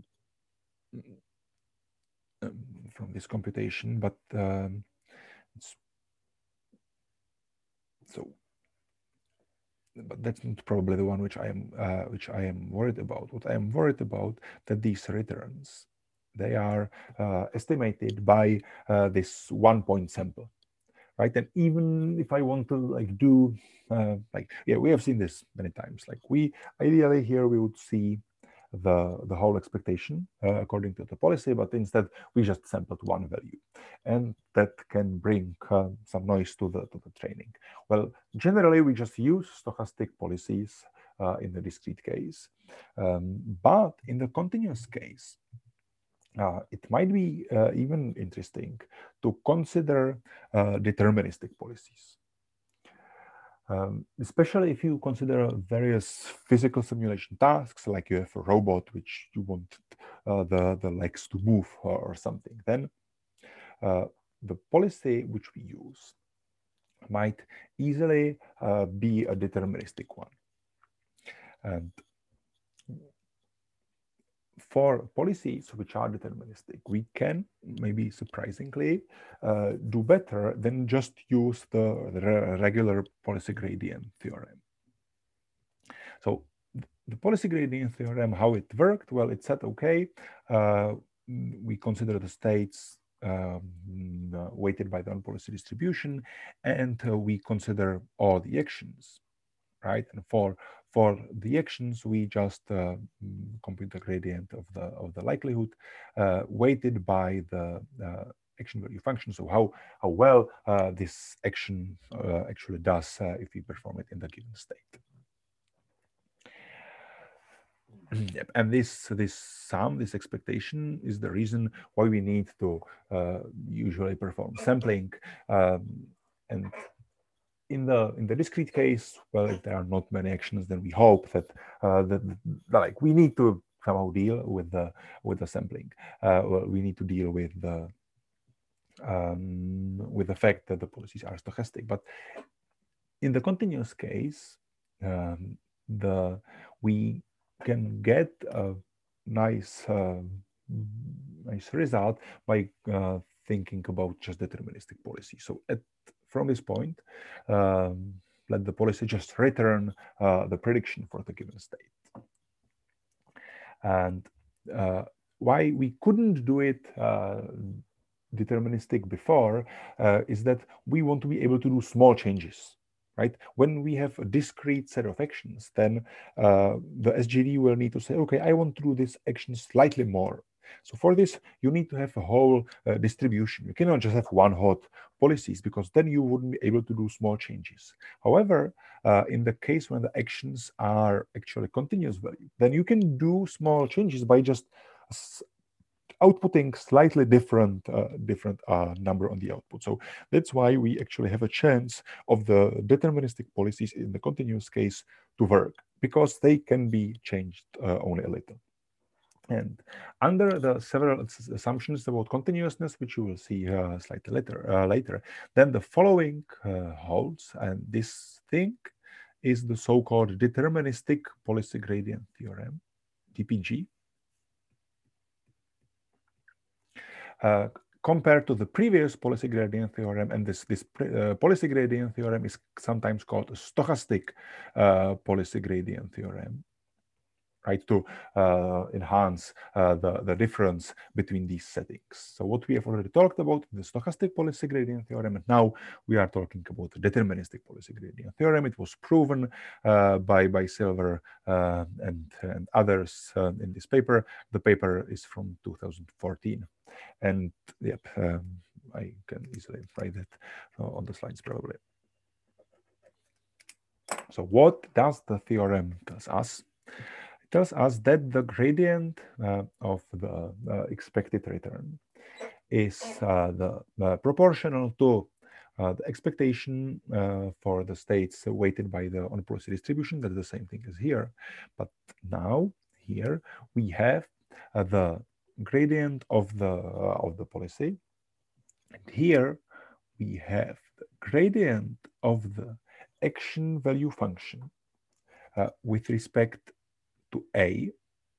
from this computation. But um, it's, so. But that's not probably the one which I am uh, which I am worried about. What I am worried about that these returns, they are uh, estimated by uh, this one point sample, right? And even if I want to like do uh, like yeah, we have seen this many times. Like we ideally here we would see the the whole expectation uh, according to the policy, but instead we just sampled one value, and that can bring uh, some noise to the to the training. Well, generally we just use stochastic policies uh, in the discrete case, um, but in the continuous case, uh, it might be uh, even interesting to consider uh, deterministic policies. Um, especially if you consider various physical simulation tasks, like you have a robot which you want uh, the, the legs to move or, or something, then uh, the policy which we use might easily uh, be a deterministic one. And for policies which are deterministic, we can maybe surprisingly uh, do better than just use the, the regular policy gradient theorem. So the policy gradient theorem, how it worked? Well, it said, okay, uh, we consider the states um, uh, weighted by the non-policy distribution, and uh, we consider all the actions, right? And for for the actions, we just uh, compute the gradient of the of the likelihood uh, weighted by the uh, action value function. So how how well uh, this action uh, actually does uh, if we perform it in the given state. Yep. And this this sum, this expectation, is the reason why we need to uh, usually perform sampling. Um, and in the in the discrete case, well, if there are not many actions, then we hope that uh, that, that like we need to somehow deal with the with the sampling. Uh, well, we need to deal with the um, with the fact that the policies are stochastic. But in the continuous case, um, the we can get a nice uh, nice result by uh, thinking about just deterministic policy. So at from this point, um, let the policy just return uh, the prediction for the given state. And uh, why we couldn't do it uh, deterministic before uh, is that we want to be able to do small changes. Right? When we have a discrete set of actions, then uh, the S G D will need to say, okay, I want to do this action slightly more. So for this, you need to have a whole uh, distribution. You cannot just have one hot policies, because then you wouldn't be able to do small changes. However, uh, in the case when the actions are actually continuous value, then you can do small changes by just outputting slightly different uh, different uh, number on the output. So that's why we actually have a chance of the deterministic policies in the continuous case to work, because they can be changed uh, only a little. And under the several assumptions about continuousness, which you will see uh, slightly later, uh, later, then the following uh, holds, and this thing is the so-called deterministic policy gradient theorem, D P G. Uh, compared to the previous policy gradient theorem, and this, this uh, policy gradient theorem is sometimes called a stochastic uh, policy gradient theorem, right, to uh, enhance uh, the, the difference between these settings. So what we have already talked about, the stochastic policy gradient theorem, and now we are talking about the deterministic policy gradient theorem. It was proven uh, by, by Silver uh, and, and others uh, in this paper. The paper is from two thousand fourteen. And yep, um, I can easily write it on the slides probably. So what does the theorem tell us? It tells us that the gradient uh, of the uh, expected return is uh, the uh, proportional to uh, the expectation uh, for the states weighted by the on policy distribution. That's the same thing as here. But now here we have uh, the gradient of the uh, of the policy, and here we have the gradient of the action value function uh, with respect to A,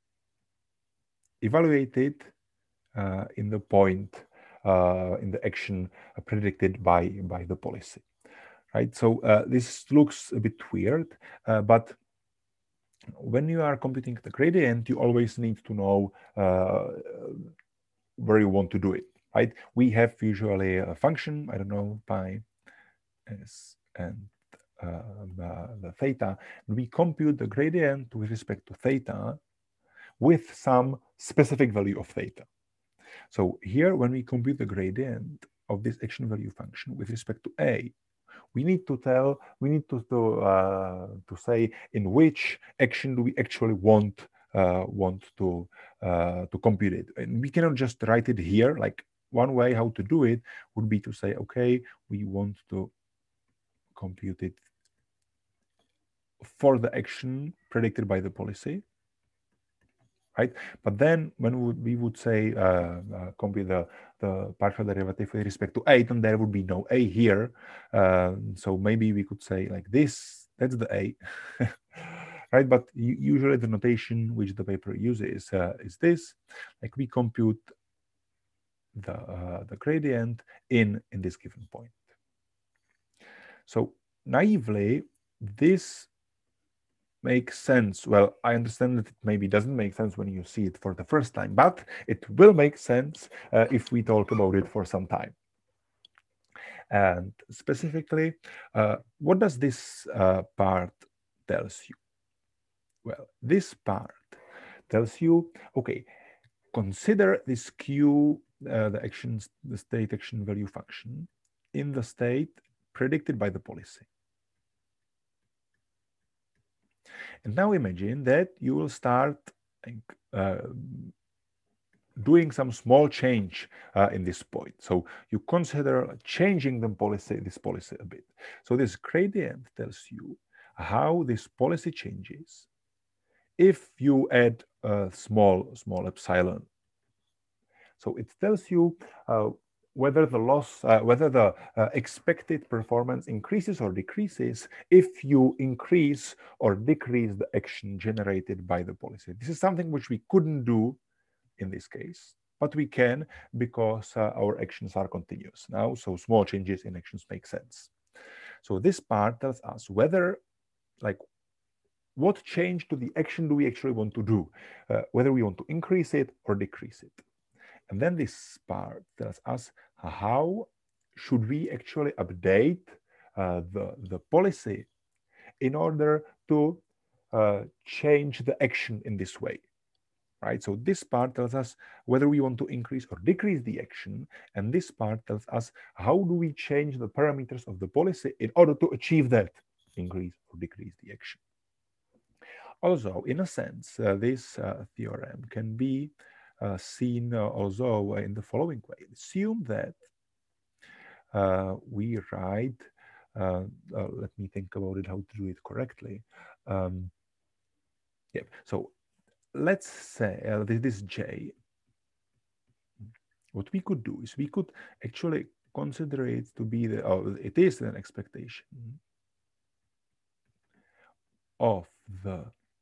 evaluated uh, in the point uh, in the action predicted by by the policy, right? So uh, this looks a bit weird, uh, but when you are computing the gradient, you always need to know uh, where you want to do it, right? We have usually a function, I don't know, pi s and uh, uh, the theta, and we compute the gradient with respect to theta with some specific value of theta. So here, when we compute the gradient of this action value function with respect to A, we need to tell, we need to to, uh, to say in which action do we actually want uh, want to uh, to compute it, and we cannot just write it here. Like one way how to do it would be to say, okay, we want to compute it for the action predicted by the policy, right? But then when we would, we would say uh, uh, compute the, the partial derivative with respect to A, then there would be no A here. Uh, so maybe we could say like this, that's the A, right? But usually the notation which the paper uses uh, is this, like we compute the, uh, the gradient in, in this given point. So naively, this makes sense. Well, I understand that it maybe doesn't make sense when you see it for the first time, but it will make sense uh, if we talk about it for some time. And specifically, uh, what does this uh, part tells you? Well, this part tells you, okay, consider this Q, uh, the actions, the state action value function in the state predicted by the policy. And now imagine that you will start uh, doing some small change uh, in this point. So you consider changing the policy, this policy a bit. So this gradient tells you how this policy changes if you add a small, small epsilon. So it tells you uh, whether the loss, uh, whether the uh, expected performance increases or decreases if you increase or decrease the action generated by the policy. This is something which we couldn't do in this case, but we can because uh, our actions are continuous now, so small changes in actions make sense. So this part tells us whether, like, what change to the action do we actually want to do, uh, whether we want to increase it or decrease it. And then this part tells us how should we actually update uh, the, the policy in order to uh, change the action in this way. right? So this part tells us whether we want to increase or decrease the action, and this part tells us how do we change the parameters of the policy in order to achieve that increase or decrease the action. Also, in a sense, uh, this uh, theorem can be uh, seen uh, also in the following way. Assume that uh, we write, uh, uh, let me think about it, how to do it correctly. Um, yeah, so let's say uh, this, this J. What we could do is we could actually consider it to be the, oh, it is an expectation of the,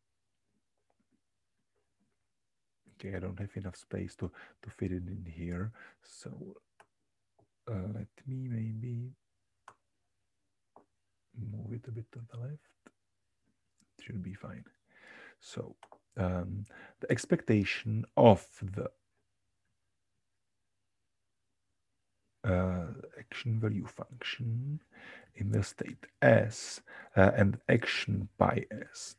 okay, I don't have enough space to, to fit it in here. So uh, let me maybe move it a bit to the left. It should be fine. So um, the expectation of the uh, action value function in the state S uh, and action by S.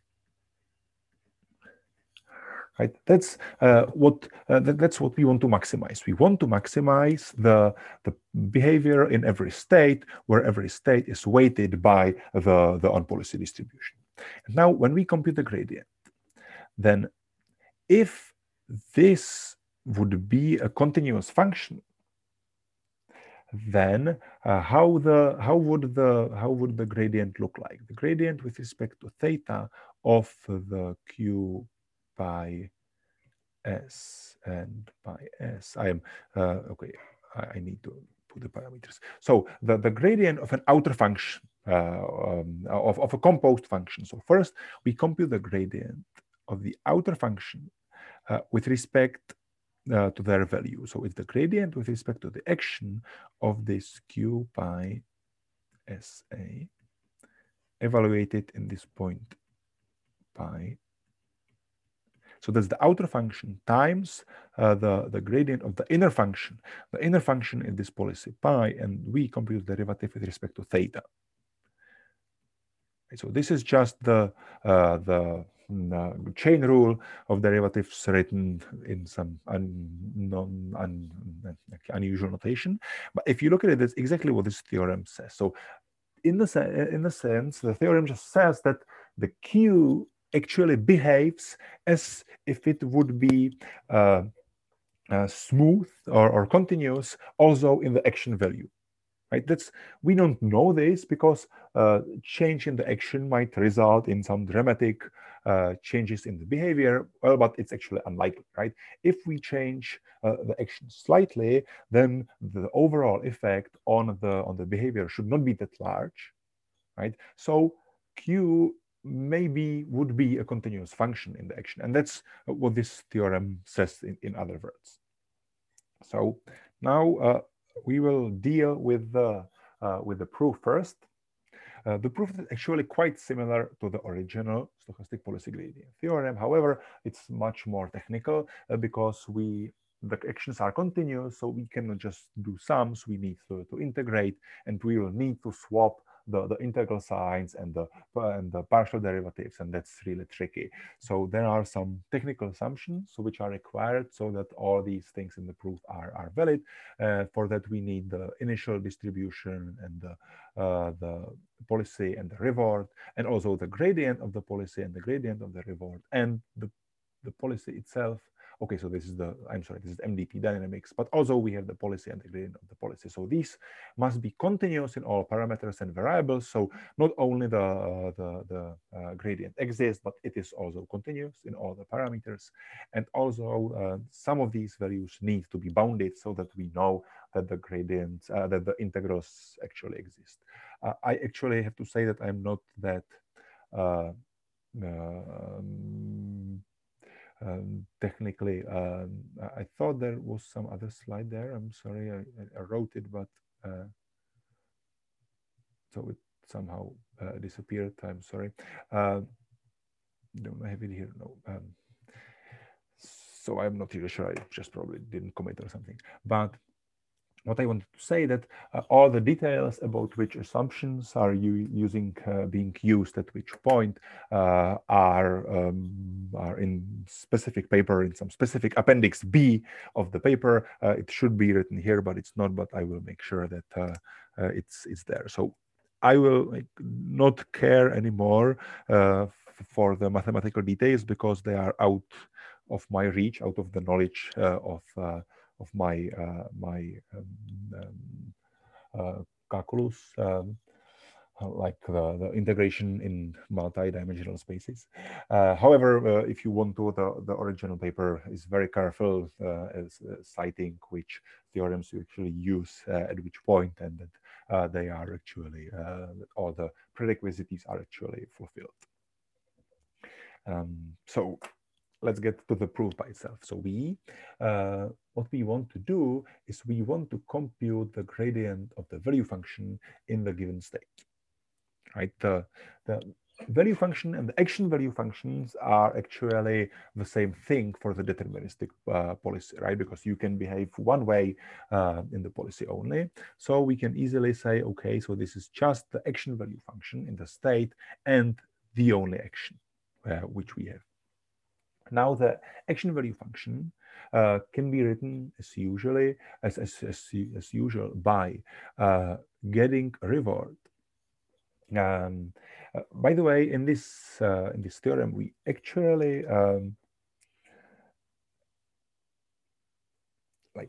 Right, that's uh, what uh, that, that's what we want to maximize. We want to maximize the the behavior in every state, where every state is weighted by the the on policy distribution. And now, when we compute the gradient, then if this would be a continuous function, then uh, how the how would the how would the gradient look like? The gradient with respect to theta of the q by s and by s. I am uh, okay. I, I need to put the parameters. So the the gradient of an outer function uh, um, of of a composed function. So first we compute the gradient of the outer function uh, with respect uh, to their value. So it's the gradient with respect to the action of this q by sa evaluated in this point pi. So that's the outer function times uh, the, the gradient of the inner function. The inner function in this policy pi, and we compute the derivative with respect to theta. So this is just the uh, the uh, chain rule of derivatives written in some un, non, un, unusual notation. But if you look at it, that's exactly what this theorem says. So in the, in the sense, the theorem just says that the Q actually behaves as if it would be uh, uh, smooth or, or continuous also in the action value. Right? That's we don't know this because uh, change in the action might result in some dramatic uh, changes in the behavior. Well, but it's actually unlikely, right? If we change uh, the action slightly, then the overall effect on the on the behavior should not be that large, right? So Q maybe would be a continuous function in the action, and that's what this theorem says in, in other words. So now uh, we will deal with the uh, with the proof first. Uh, the proof is actually quite similar to the original stochastic policy gradient theorem. However, it's much more technical uh, because we the actions are continuous, so we cannot just do sums. We need to, to integrate, and we will need to swap the, the integral signs and the and the partial derivatives, and that's really tricky. So there are some technical assumptions which are required so that all these things in the proof are, are valid. Uh, for that, we need the initial distribution and the uh, the policy and the reward, and also the gradient of the policy and the gradient of the reward, and the the policy itself. Okay, so this is the, I'm sorry, this is M D P dynamics, but also we have the policy and the gradient of the policy. So these must be continuous in all parameters and variables. So not only the, uh, the, the uh, gradient exists, but it is also continuous in all the parameters. And also uh, some of these values need to be bounded so that we know that the gradients, uh, that the integrals actually exist. Uh, I actually have to say that I'm not that uh, um, um, technically. Um, I thought there was some other slide there. I'm sorry, I, I wrote it, but uh, so it somehow uh, disappeared. I'm sorry. Uh, don't have it here. No. Um, so I'm not really sure. I just probably didn't commit or something. But what I wanted to say that uh, all the details about which assumptions are you using uh, being used at which point uh, are um, are in specific paper in some specific appendix B of the paper. Uh, it should be written here, but it's not. But I will make sure that uh, uh, it's it's there. So I will like, not care anymore uh, for the mathematical details because they are out of my reach, out of the knowledge uh, of. Uh, of my uh, my um, um, uh, calculus, um, uh, like the, the integration in multi-dimensional spaces. Uh, however, uh, if you want to, the, the original paper is very careful uh, as uh, citing which theorems you actually use uh, at which point, and that uh, they are actually, uh, all the prerequisites are actually fulfilled. Um, so let's get to the proof by itself. So we, uh, what we want to do is we want to compute the gradient of the value function in the given state, right? The, the value function and the action value functions are actually the same thing for the deterministic uh, policy, right? Because you can behave one way uh, in the policy only. So we can easily say, okay, so this is just the action value function in the state and the only action uh, which we have. Now the action value function uh, can be written as usually as as, as, as usual by uh, getting a reward. Um, uh, by the way, in this uh, in this theorem, we actually um, like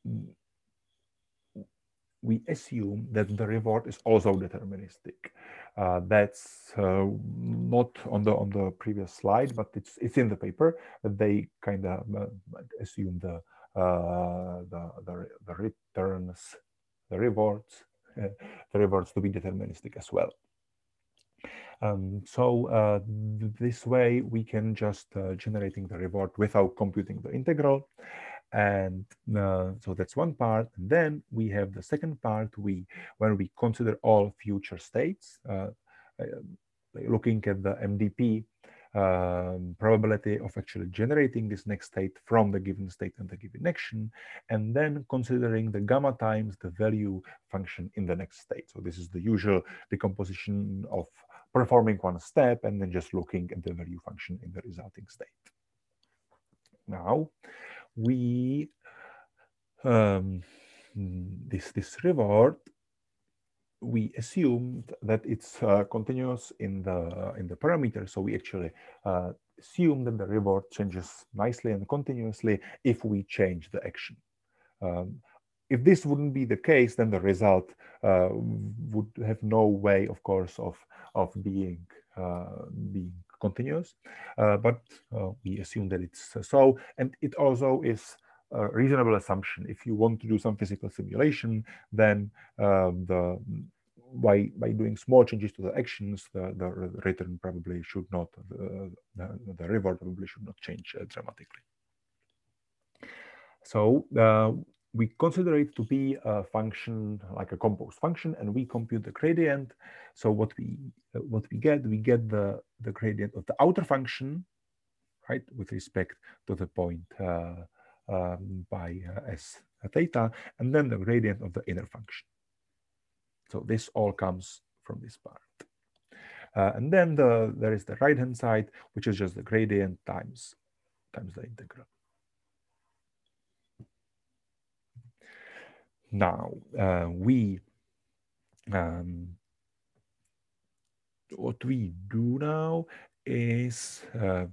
we assume that the reward is also deterministic. Uh, that's uh, not on the on the previous slide, but it's it's in the paper. They kind of uh, assume the, uh, the the the returns, the rewards, uh, the rewards to be deterministic as well. Um, so uh, th this way we can just uh, generating the reward without computing the integral. And uh, so that's one part. And then we have the second part, we where we consider all future states, uh, uh, looking at the M D P um, probability of actually generating this next state from the given state and the given action, and then considering the gamma times the value function in the next state. So this is the usual decomposition of performing one step and then just looking at the value function in the resulting state. Now, we um, this this reward we assumed that it's uh, continuous in the in the parameter, so we actually uh, assume that the reward changes nicely and continuously if we change the action. Um, if this wouldn't be the case, then the result uh, would have no way, of course, of of being uh, being continuous. Uh, but uh, we assume that it's so, and it also is a reasonable assumption. If you want to do some physical simulation, then um, the by by doing small changes to the actions, the, the return probably should not, the, the, the reward probably should not change uh, dramatically. So uh, we consider it to be a function, like a composed function, and we compute the gradient. So what we uh, what we get, we get the the gradient of the outer function, right, with respect to the point uh, um, by uh, s theta, and then the gradient of the inner function. So this all comes from this part. Uh, and then the there is the right hand side, which is just the gradient times times the integral. Now uh, we um, what we do now is uh,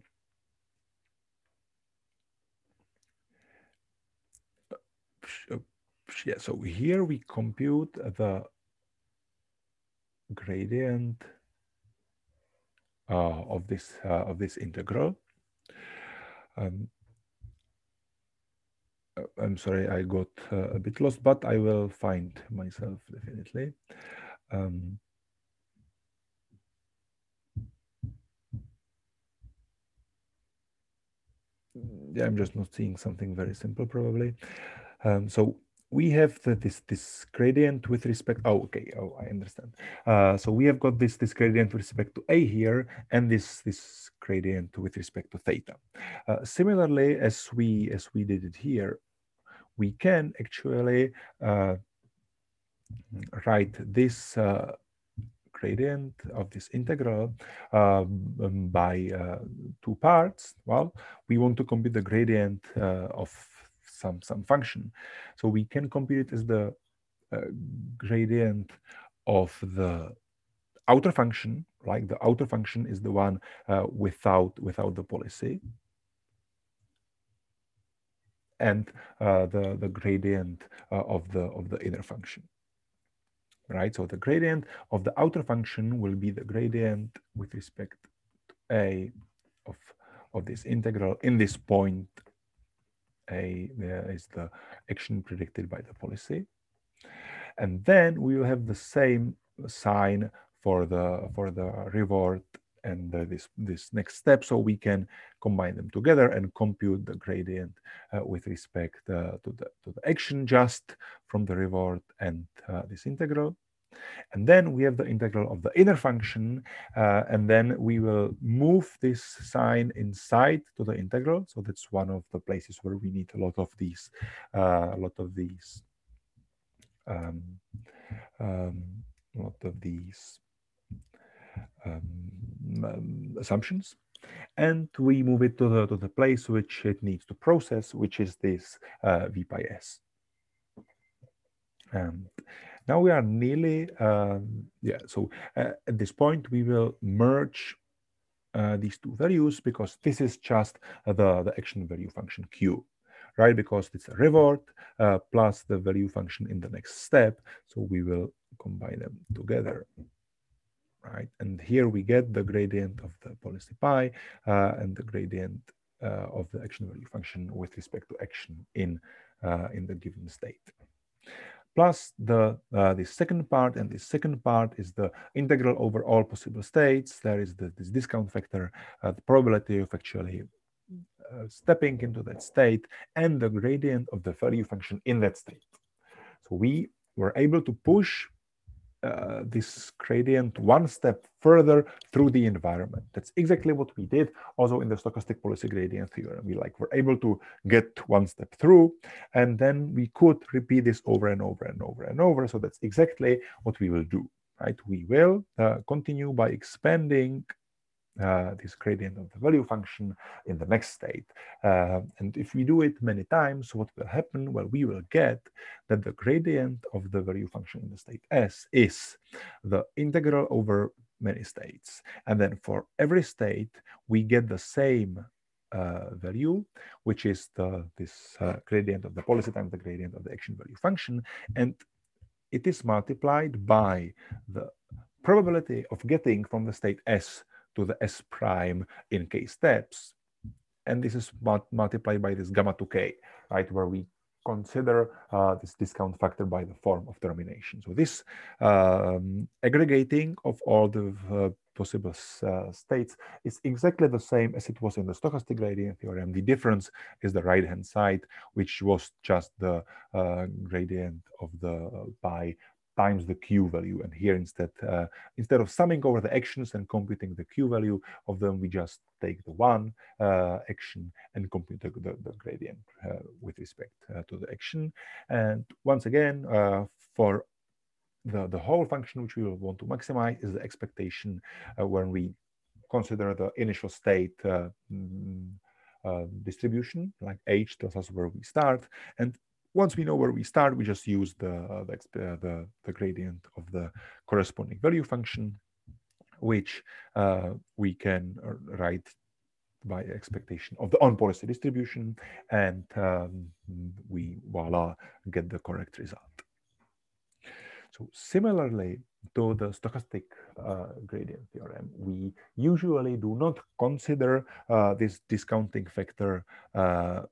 yeah, so here we compute the gradient uh, of this uh, of this integral. Um, I'm sorry, I got uh, a bit lost, but I will find myself definitely. Um, yeah, I'm just not seeing something very simple probably. Um, so we have the, this this gradient with respect. Oh, okay. Oh, I understand. Uh, so we have got this this gradient with respect to a here, and this this gradient with respect to theta. Uh, similarly, as we as we did it here, we can actually uh, write this uh, gradient of this integral uh, by uh, two parts. Well, we want to compute the gradient uh, of some some function, so we can compute it as the uh, gradient of the outer function. Like the outer function is the one uh, without without the policy, and uh, the the gradient uh, of the of the inner function. Right, so the gradient of the outer function will be the gradient with respect to a of of this integral in this point. A there is the action predicted by the policy, and then we will have the same sign for the for the reward and uh, this this next step, so we can combine them together and compute the gradient uh, with respect uh, to the to the action just from the reward and uh, this integral. And then we have the integral of the inner function, uh, and then we will move this sign inside to the integral. So that's one of the places where we need a lot of these, uh, a lot of these, um, um, a lot of these um, um, assumptions. And we move it to the to the place which it needs to process, which is this uh, V pi s. Um, now we are nearly, um, yeah, so uh, at this point we will merge uh, these two values, because this is just uh, the, the action value function Q, right? Because it's a reward uh, plus the value function in the next step. So we will combine them together, right? And here we get the gradient of the policy pi uh, and the gradient uh, of the action value function with respect to action in, uh, in the given state. Plus the uh, the second part, and the second part is the integral over all possible states. There is the, this discount factor, uh, the probability of actually uh, stepping into that state, and the gradient of the value function in that state. So we were able to push uh, this gradient one step further through the environment. That's exactly what we did also in the stochastic policy gradient theorem. We like were able to get one step through, and then we could repeat this over and over and over and over. So that's exactly what we will do, right? We will uh, continue by expanding uh, this gradient of the value function in the next state. Uh, and if we do it many times, what will happen? Well, we will get that the gradient of the value function in the state S is the integral over many states. And then for every state, we get the same uh, value, which is the this uh, gradient of the policy times the gradient of the action value function. And it is multiplied by the probability of getting from the state S to the S prime in k steps. And this is multiplied by this gamma to k, right, where we consider uh, this discount factor by the form of termination. So this um, aggregating of all the uh, possible uh, states is exactly the same as it was in the stochastic gradient theorem. The difference is the right-hand side, which was just the uh, gradient of the pi times the Q value. And here instead, uh, instead of summing over the actions and computing the Q value of them, we just take the one uh, action and compute the, the, the gradient uh, with respect uh, to the action. And once again, uh, for the, the whole function which we will want to maximize is the expectation uh, when we consider the initial state uh, uh, distribution, like H tells us where we start. And once we know where we start, we just use the, uh, the, uh, the, the gradient of the corresponding value function, which uh, we can write by expectation of the on-policy distribution, and um, we, voila, get the correct result. So similarly to the stochastic uh, gradient theorem, we usually do not consider uh, this discounting factor uh,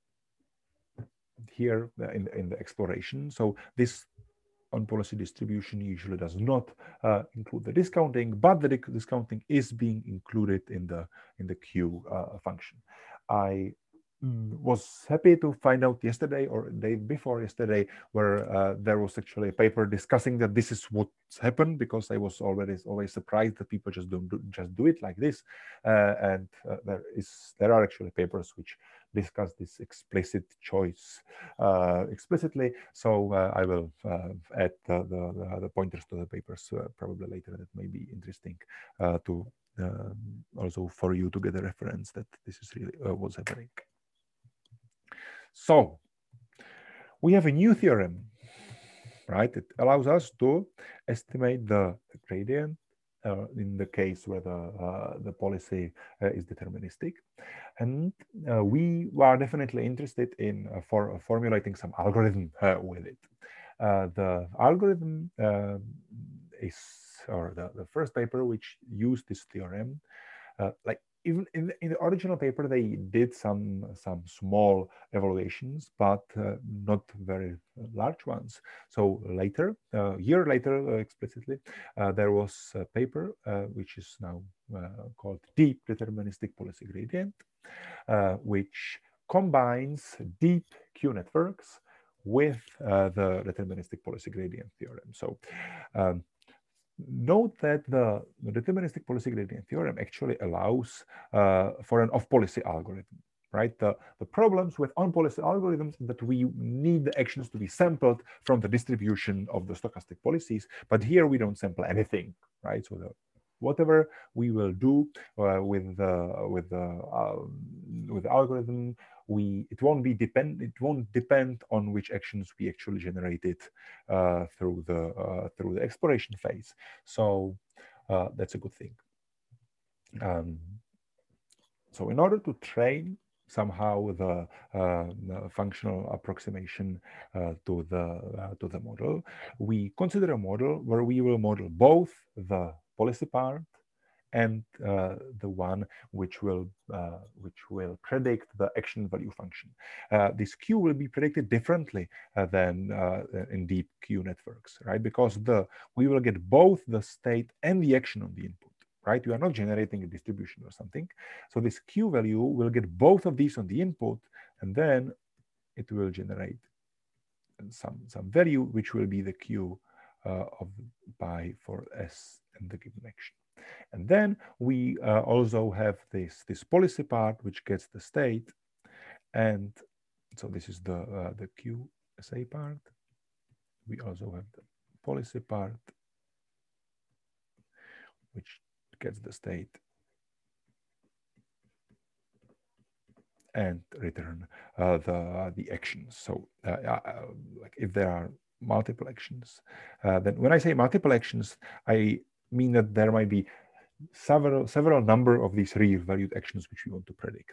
here in, in the exploration. So this on-policy distribution usually does not uh, include the discounting, but the discounting is being included in the in the Q uh, function. I mm, was happy to find out yesterday or day before yesterday where uh, there was actually a paper discussing that this is what's happened, because I was already always surprised that people just don't do, just do it like this, uh, and uh, there is there are actually papers which discuss this explicit choice uh, explicitly. So uh, I will uh, add the, the, the pointers to the papers uh, probably later. That may be interesting uh, to uh, also for you to get a reference that this is really uh, what's happening. So we have a new theorem, right? It allows us to estimate the, the gradient uh, in the case where the, uh, the policy uh, is deterministic. And uh, we are definitely interested in uh, for uh, formulating some algorithm uh, with it. Uh, the algorithm uh, is, or the, the first paper which used this theorem, uh, like even in the, in the original paper, they did some some small evaluations, but uh, not very large ones. So later, a uh, year later, uh, explicitly, uh, there was a paper uh, which is now uh, called Deep Deterministic Policy Gradient, uh, which combines deep Q networks with uh, the deterministic policy gradient theorem. So um, note that the, the deterministic policy gradient theorem actually allows uh, for an off-policy algorithm, right? The, the problems with on-policy algorithms is that we need the actions to be sampled from the distribution of the stochastic policies, but here we don't sample anything, right? So the, whatever we will do uh, with the with the uh, with the algorithm, we it won't be depend it won't depend on which actions we actually generated uh, through the uh, through the exploration phase. So uh, that's a good thing. Um, so in order to train somehow the, uh, the functional approximation uh, to the uh, to the model, we consider a model where we will model both the policy part and uh, the one which will uh, which will predict the action value function. Uh, this Q will be predicted differently uh, than uh, in deep Q networks, right? Because the we will get both the state and the action on the input, right? We are not generating a distribution or something. So this Q value will get both of these on the input, and then it will generate some some value which will be the Q uh, of pi for S and the given action. And then we uh, also have this, this policy part, which gets the state. And so this is the, uh, the Q S A part. We also have the policy part, which gets the state and return uh, the, the actions. So uh, uh, like if there are multiple actions, uh, then when I say multiple actions, I mean that there might be several several number of these real valued actions which we want to predict.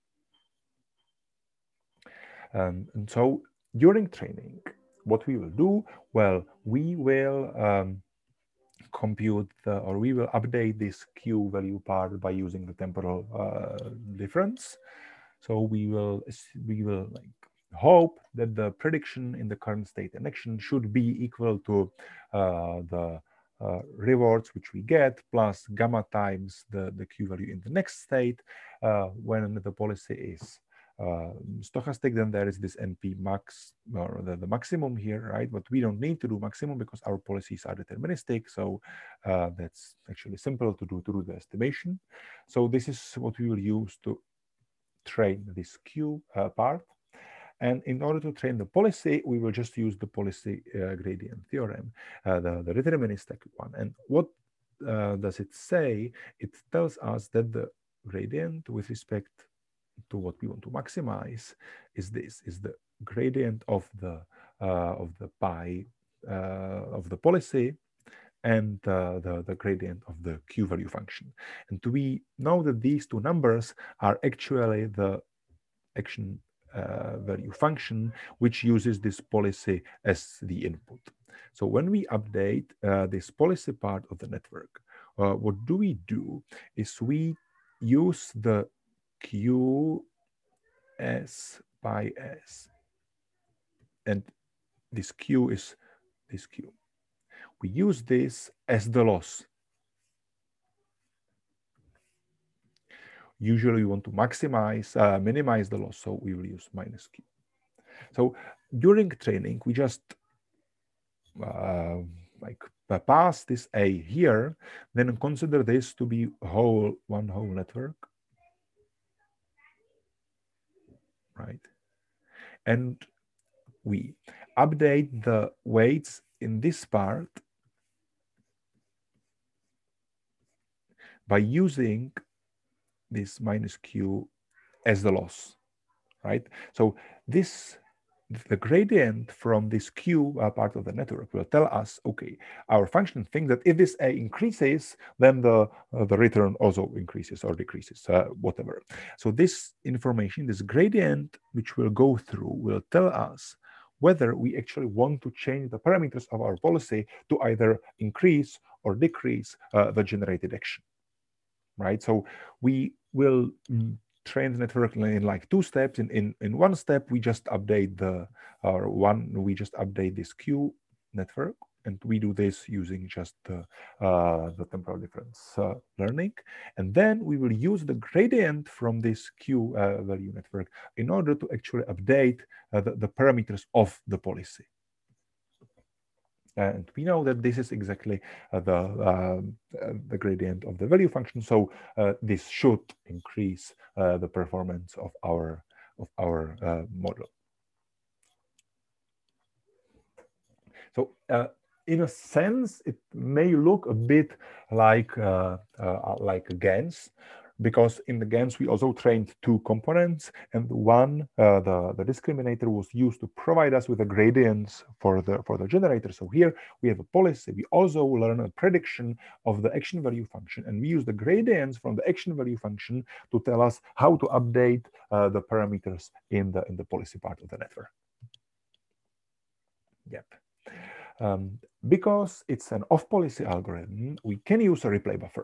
Um, and so during training, what we will do, well, we will um, compute the, or we will update this Q value part by using the temporal uh, difference. So we will we will like hope that the prediction in the current state and action should be equal to uh, the uh, rewards which we get plus gamma times the, the Q value in the next state uh, when the policy is uh, stochastic. Then there is this N P max, or the, the maximum here, right? But we don't need to do maximum because our policies are deterministic. So uh, that's actually simple to do to do the estimation. So this is what we will use to train this Q uh, part. And in order to train the policy, we will just use the policy uh, gradient theorem, uh, the, the deterministic one. And what uh, does it say? It tells us that the gradient with respect to what we want to maximize is this, is the gradient of the, uh, of the pi uh, of the policy and uh, the, the gradient of the Q value function. And we know that these two numbers are actually the action uh, value function, which uses this policy as the input. So when we update uh, this policy part of the network, uh, what do we do is we use the Q S by S. And this Q is this Q. We use this as the loss. Usually we want to maximize, uh, minimize the loss, so we will use minus Q. So during training, we just uh, like pass this A here, then consider this to be whole, one whole network. right? And we update the weights in this part by using this minus q as the loss, right? So this, the gradient from this q uh, part of the network will tell us, okay, our function thinks that if this a increases, then the uh, the return also increases or decreases, uh, whatever. So this information, this gradient, which will go through, will tell us whether we actually want to change the parameters of our policy to either increase or decrease uh, the generated action, right? So we will mm, train the network in like two steps. In, in in one step, we just update the or one we just update this Q network, and we do this using just the uh, the temporal difference uh, learning, and then we will use the gradient from this Q uh, value network in order to actually update uh, the, the parameters of the policy. And we know that this is exactly uh, the uh, the gradient of the value function. So uh, this should increase uh, the performance of our of our uh, model. So uh, in a sense, it may look a bit like uh, uh, like GANs, because in the GANs we also trained two components, and one, uh, the, the discriminator, was used to provide us with the gradients for the for the generator. So here we have a policy. We also learn a prediction of the action value function, and we use the gradients from the action value function to tell us how to update uh, the parameters in the in the policy part of the network. Yep. Um, because it's an off-policy algorithm, we can use a replay buffer.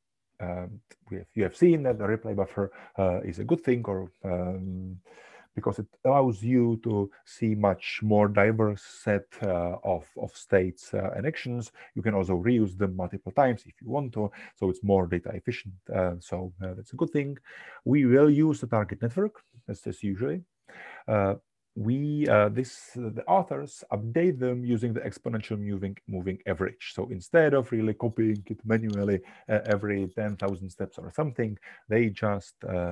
Um, we have, you have seen that the replay buffer uh, is a good thing, or um, because it allows you to see much more diverse set uh, of, of states uh, and actions. You can also reuse them multiple times if you want to, so it's more data efficient. Uh, so uh, that's a good thing. We will use the target network, as, as usually. Uh, we uh, this uh, the authors update them using the exponential moving moving average. So instead of really copying it manually uh, every ten thousand steps or something, they just uh,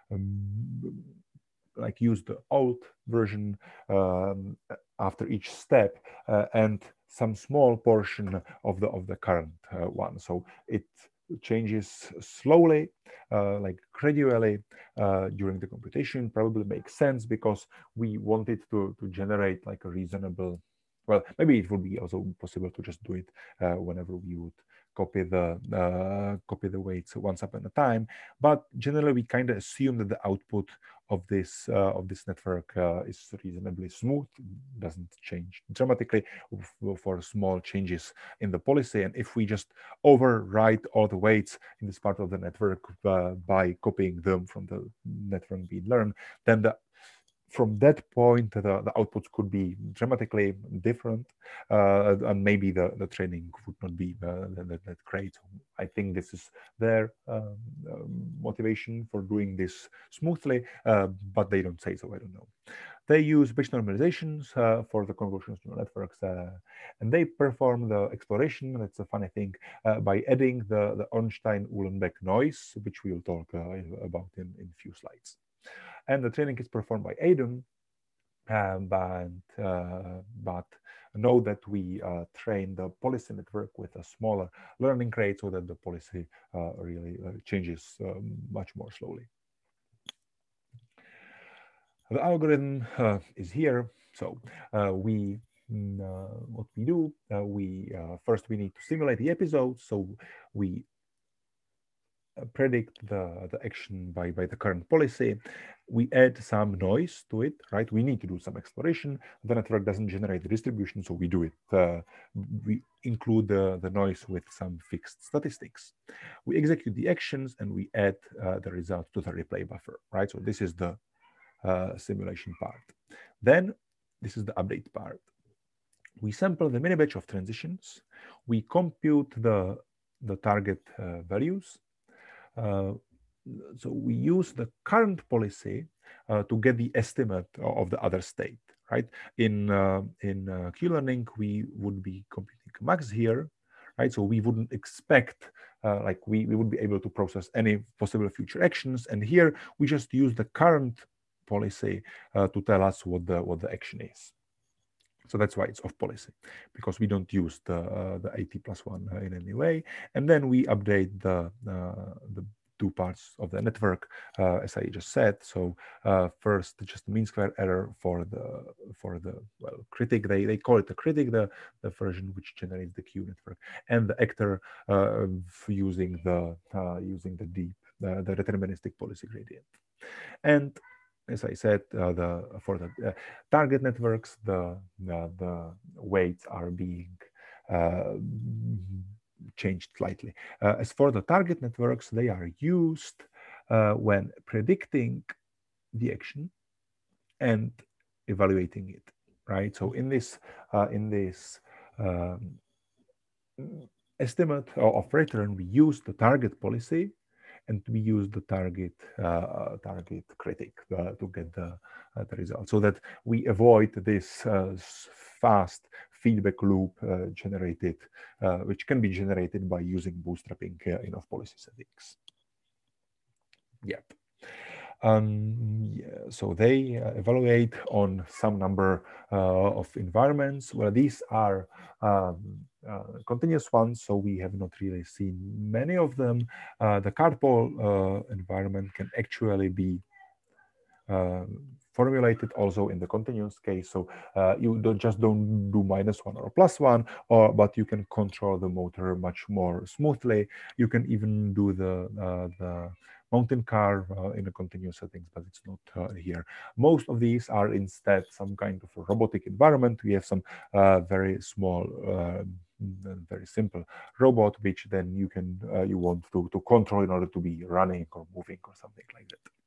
um, like use the old version um, after each step uh, and some small portion of the of the current uh, one. So it changes slowly, uh, like gradually uh, during the computation. Probably makes sense because we wanted to, to generate like a reasonable, well, maybe it would be also possible to just do it uh, whenever we would copy the uh, copy the weights once upon a time. But generally, we kind of assume that the output of this uh, of this network uh, is reasonably smooth, doesn't change dramatically for small changes in the policy. And if we just overwrite all the weights in this part of the network uh, by copying them from the network being learned, then the from that point, the, the outputs could be dramatically different, uh, and maybe the, the training would not be uh, that, that great. I think this is their um, um, motivation for doing this smoothly, uh, but they don't say so. I don't know. They use Bayes normalizations uh, for the convolutional neural networks, uh, and they perform the exploration. That's a funny thing, uh, by adding the, the Ornstein-Uhlenbeck noise, which we will talk uh, about in in a few slides. And the training is performed by Adam, uh, but, uh, but know that we uh, train the policy network with a smaller learning rate so that the policy uh, really uh, changes um, much more slowly. The algorithm uh, is here. So uh, we uh, what we do, uh, we uh, first we need to simulate the episode. So we predict the, the action by, by the current policy. We add some noise to it, right? We need to do some exploration. The network doesn't generate the distribution, so we do it. Uh, we include the, the noise with some fixed statistics. We execute the actions and we add uh, the result to the replay buffer, right? So this is the uh, simulation part. Then this is the update part. We sample the mini batch of transitions. We compute the, the target uh, values. Uh, so we use the current policy uh, to get the estimate of the other state, right? In uh, in uh, Q-learning, we would be computing max here, right? So we wouldn't expect, uh, like we, we would be able to process any possible future actions. And here we just use the current policy uh, to tell us what the what the action is. So that's why it's off policy, because we don't use the uh, the A T plus one uh, in any way. And then we update the uh, the two parts of the network, uh, as I just said. So uh, first, just the mean square error for the for the well critic. They they call it the critic, the the version which generates the Q network, and the actor uh, using the uh, using the deep the, the deterministic policy gradient. And as I said, uh, the for the uh, target networks, the the, the weights are being uh, changed slightly. Uh, as for the target networks, they are used uh, when predicting the action and evaluating it. Right. So in this uh, in this um, estimate of return, we use the target policy, and we use the target uh, target critic uh, to get the, uh, the result, so that we avoid this uh, fast feedback loop uh, generated, uh, which can be generated by using bootstrapping uh, in off-policy settings. Yep. Um, yeah, so they uh, evaluate on some number uh, of environments. Well, these are um, uh, continuous ones, so we have not really seen many of them. Uh, the cardpole uh, environment can actually be uh, formulated also in the continuous case. So uh, you don't just don't do minus one or plus one, or but you can control the motor much more smoothly. You can even do the uh, the mountain car uh, in the continuous settings, but it's not uh, here. Most of these are instead some kind of a robotic environment. We have some uh, very small, uh, very simple robot, which then you can uh, you want to to control in order to be running or moving or something like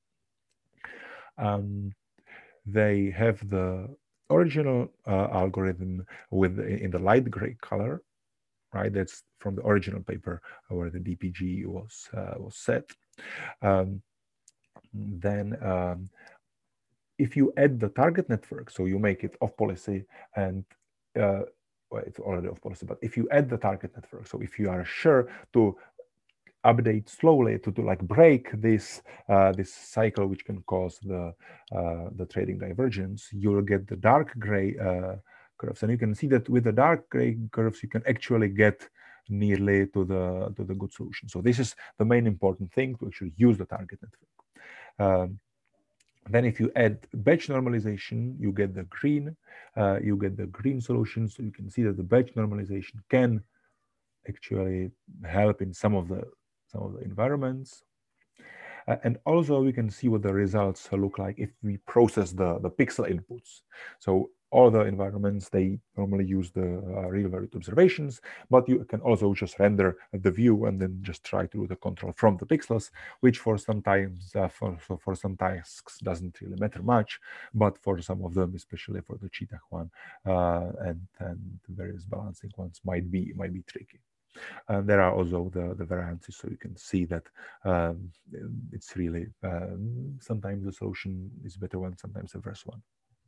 that. Um, they have the original uh, algorithm with in the light gray color, right? That's from the original paper where the D P G was uh, was set. Um, then um, if you add the target network, so you make it off policy, and uh, well, it's already off policy, but if you add the target network, so if you are sure to update slowly to, to like break this uh, this cycle, which can cause the uh, the trading divergence, you'll get the dark gray uh, curves, and you can see that with the dark gray curves, you can actually get nearly to the to the good solution. So this is the main important thing, to actually use the target network. Um, then if you add batch normalization, you get the green, uh, you get the green solution. So you can see that the batch normalization can actually help in some of the some of the environments. Uh, and also we can see what the results look like if we process the, the pixel inputs. So all the environments, they normally use the uh, real valued observations, but you can also just render the view and then just try to do the control from the pixels, which for sometimes uh, for, for, for some tasks doesn't really matter much, but for some of them, especially for the cheetah one uh, and, and various balancing ones, might be might be tricky. And there are also the, the variances, so you can see that um, it's really, um, sometimes the solution is better one, sometimes the worse one.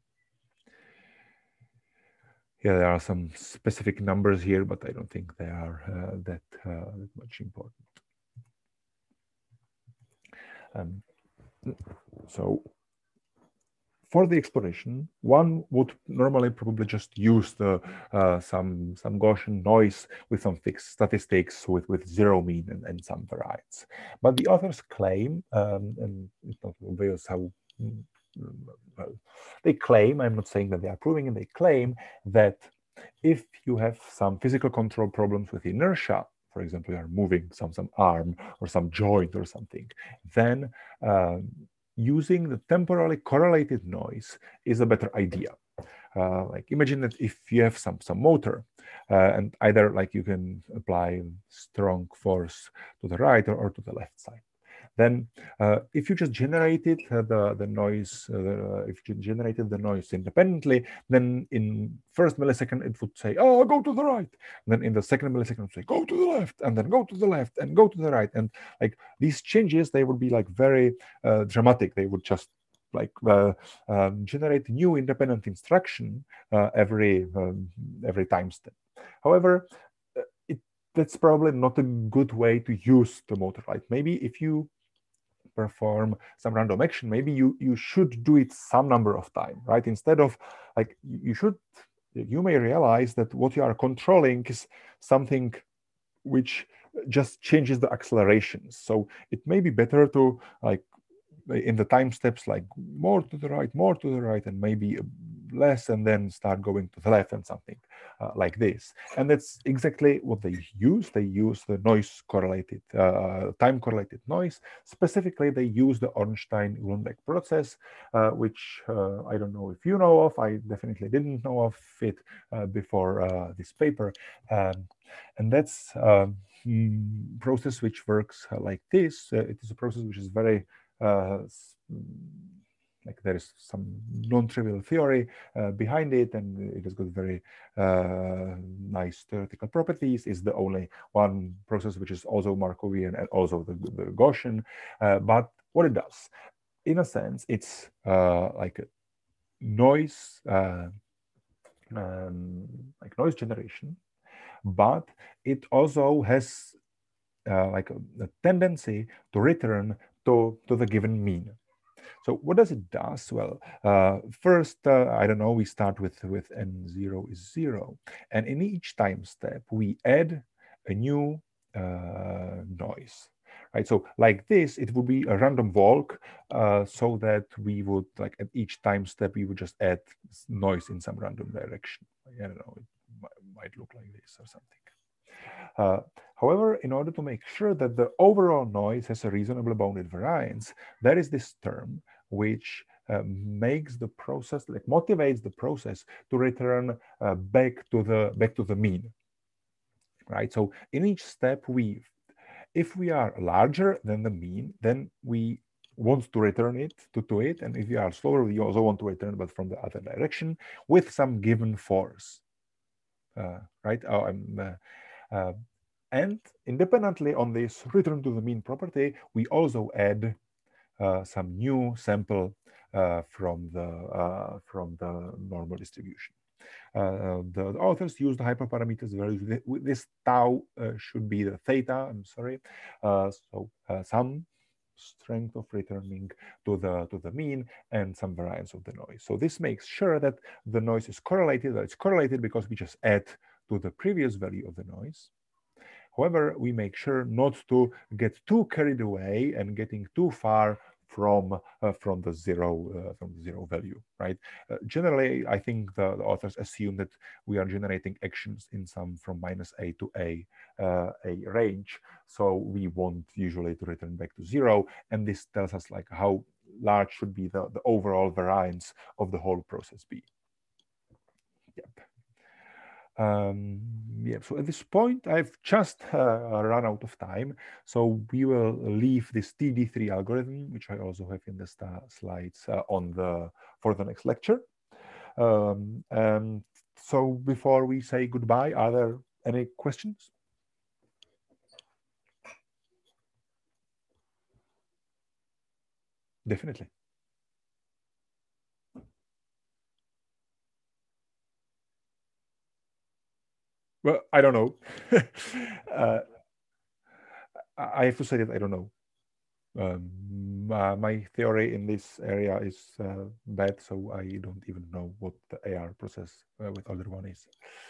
Yeah, there are some specific numbers here, but I don't think they are uh, that, uh, that much important. Um, so for the exploration, one would normally probably just use the uh, some some Gaussian noise with some fixed statistics with, with zero mean and, and some variance. But the authors claim, um, and it's not obvious how, well, they claim, I'm not saying that they are proving it, they claim that if you have some physical control problems with inertia, for example, you are moving some, some arm or some joint or something, then um, using the temporally correlated noise is a better idea. Uh, like imagine that if you have some some motor uh, and either like you can apply strong force to the right or, or to the left side. Then uh, if you just generated uh, the, the noise, uh, if you generated the noise independently, then in first millisecond, it would say, oh, go to the right. And then in the second millisecond, it would say, go to the left, and then go to the left, and go to the right. And like these changes, they would be like very uh, dramatic. They would just like uh, um, generate new independent instruction uh, every, um, every time step. However, it, that's probably not a good way to use the motor, right? Maybe if you perform some random action, maybe you you should do it some number of time, right? Instead of like you should, you may realize that what you are controlling is something which just changes the accelerations. So it may be better to like in the time steps like more to the right, more to the right, and maybe less, and then start going to the left and something uh, like this. And that's exactly what they use. They use the noise correlated, uh, time correlated noise. Specifically, they use the Ornstein-Uhlenbeck process, uh, which uh, I don't know if you know of. I definitely didn't know of it uh, before uh, this paper. Um, and that's a um, process which works uh, like this. Uh, it is a process which is very uh, like there is some non-trivial theory uh, behind it, and it has got very uh, nice theoretical properties. It's the only one process which is also Markovian and also the, the Gaussian. Uh, but what it does, in a sense, it's uh, like a noise, uh, um, like noise generation, but it also has uh, like a, a tendency to return to, to the given mean. So what does it does? Well, uh, first, uh, I don't know, we start with, with n zero is zero. And in each time step, we add a new uh, noise, right? So like this, it would be a random walk uh, so that we would, like at each time step, we would just add noise in some random direction. I don't know, it might look like this or something. Uh, however, in order to make sure that the overall noise has a reasonable bounded variance, there is this term which uh, makes the process, like motivates the process to return uh, back to the back to the mean, right? So in each step, we, if we are larger than the mean, then we want to return it to, to it, and if we are slower, we also want to return, but from the other direction with some given force, uh, right? Oh, I'm. Uh, uh, And independently on this return to the mean property, we also add uh, some new sample uh, from the uh, from the normal distribution. Uh, the, the authors use the hyperparameters values. This tau uh, should be the theta. I'm sorry. Uh, so uh, some strength of returning to the to the mean and some variance of the noise. So this makes sure that the noise is correlated. That it's correlated because we just add to the previous value of the noise. However, we make sure not to get too carried away and getting too far from uh, from the zero uh, from the zero value, right? Uh, generally, I think the, the authors assume that we are generating actions in some from minus a to a uh, a range, so we want usually to return back to zero, and this tells us like how large should be the, the overall variance of the whole process be. Yep. Um, yeah, so at this point, I've just uh, run out of time. So we will leave this T D three algorithm, which I also have in the slides uh, on the for the next lecture. Um, and so before we say goodbye, are there any questions? Definitely. Well, I don't know. uh, I have to say that I don't know. Um, uh, my theory in this area is uh, bad, so I don't even know what the A R process uh, with other one is.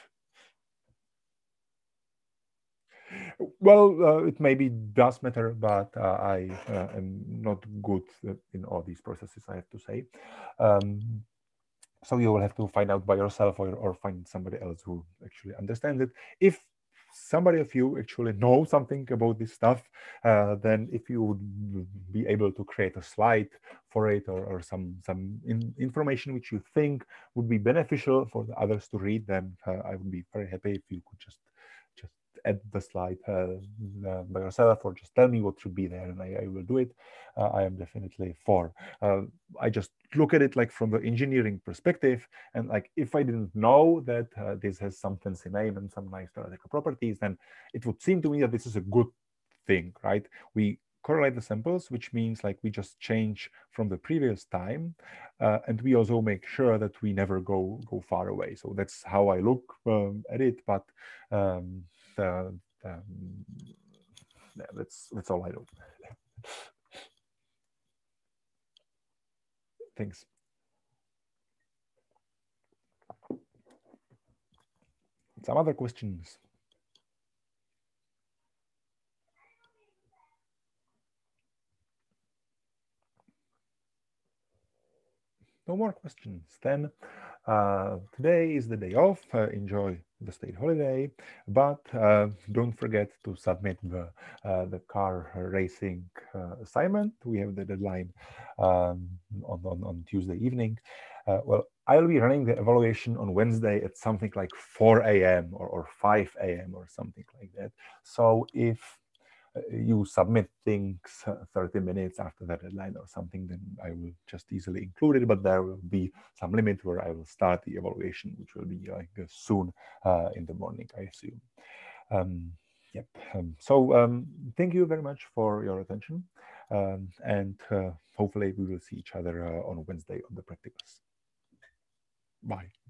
Well, uh, it maybe does matter, but uh, I uh, am not good in all these processes, I have to say. Um, so you will have to find out by yourself, or, or find somebody else who actually understands it. If somebody of you actually know something about this stuff, uh, then if you would be able to create a slide for it, or, or some some in, information which you think would be beneficial for the others to read, then uh, I would be very happy if you could just just add the slide uh, uh, by yourself, or just tell me what should be there, and I, I will do it. Uh, I am definitely for. Uh, I just look at it like from the engineering perspective, and like if I didn't know that uh, this has some fancy name and some nice theoretical properties, then it would seem to me that this is a good thing, right? We correlate the samples, which means like we just change from the previous time, uh, and we also make sure that we never go go far away. So that's how I look um, at it. But um, the, um, yeah, that's that's all I know. Thanks. Some other questions? No more questions. Then uh, today is the day off. Uh, enjoy the state holiday, but uh, don't forget to submit the uh, the car racing uh, assignment. We have the deadline um, on, on on Tuesday evening. Uh, well, I'll be running the evaluation on Wednesday at something like four A M or, or five A M or something like that. So if you submit things thirty minutes after the deadline or something, then I will just easily include it. But there will be some limit where I will start the evaluation, which will be like soon uh, in the morning, I assume. Um, yep. Um, so um, thank you very much for your attention, um, and uh, hopefully we will see each other uh, on Wednesday on the practicals. Bye.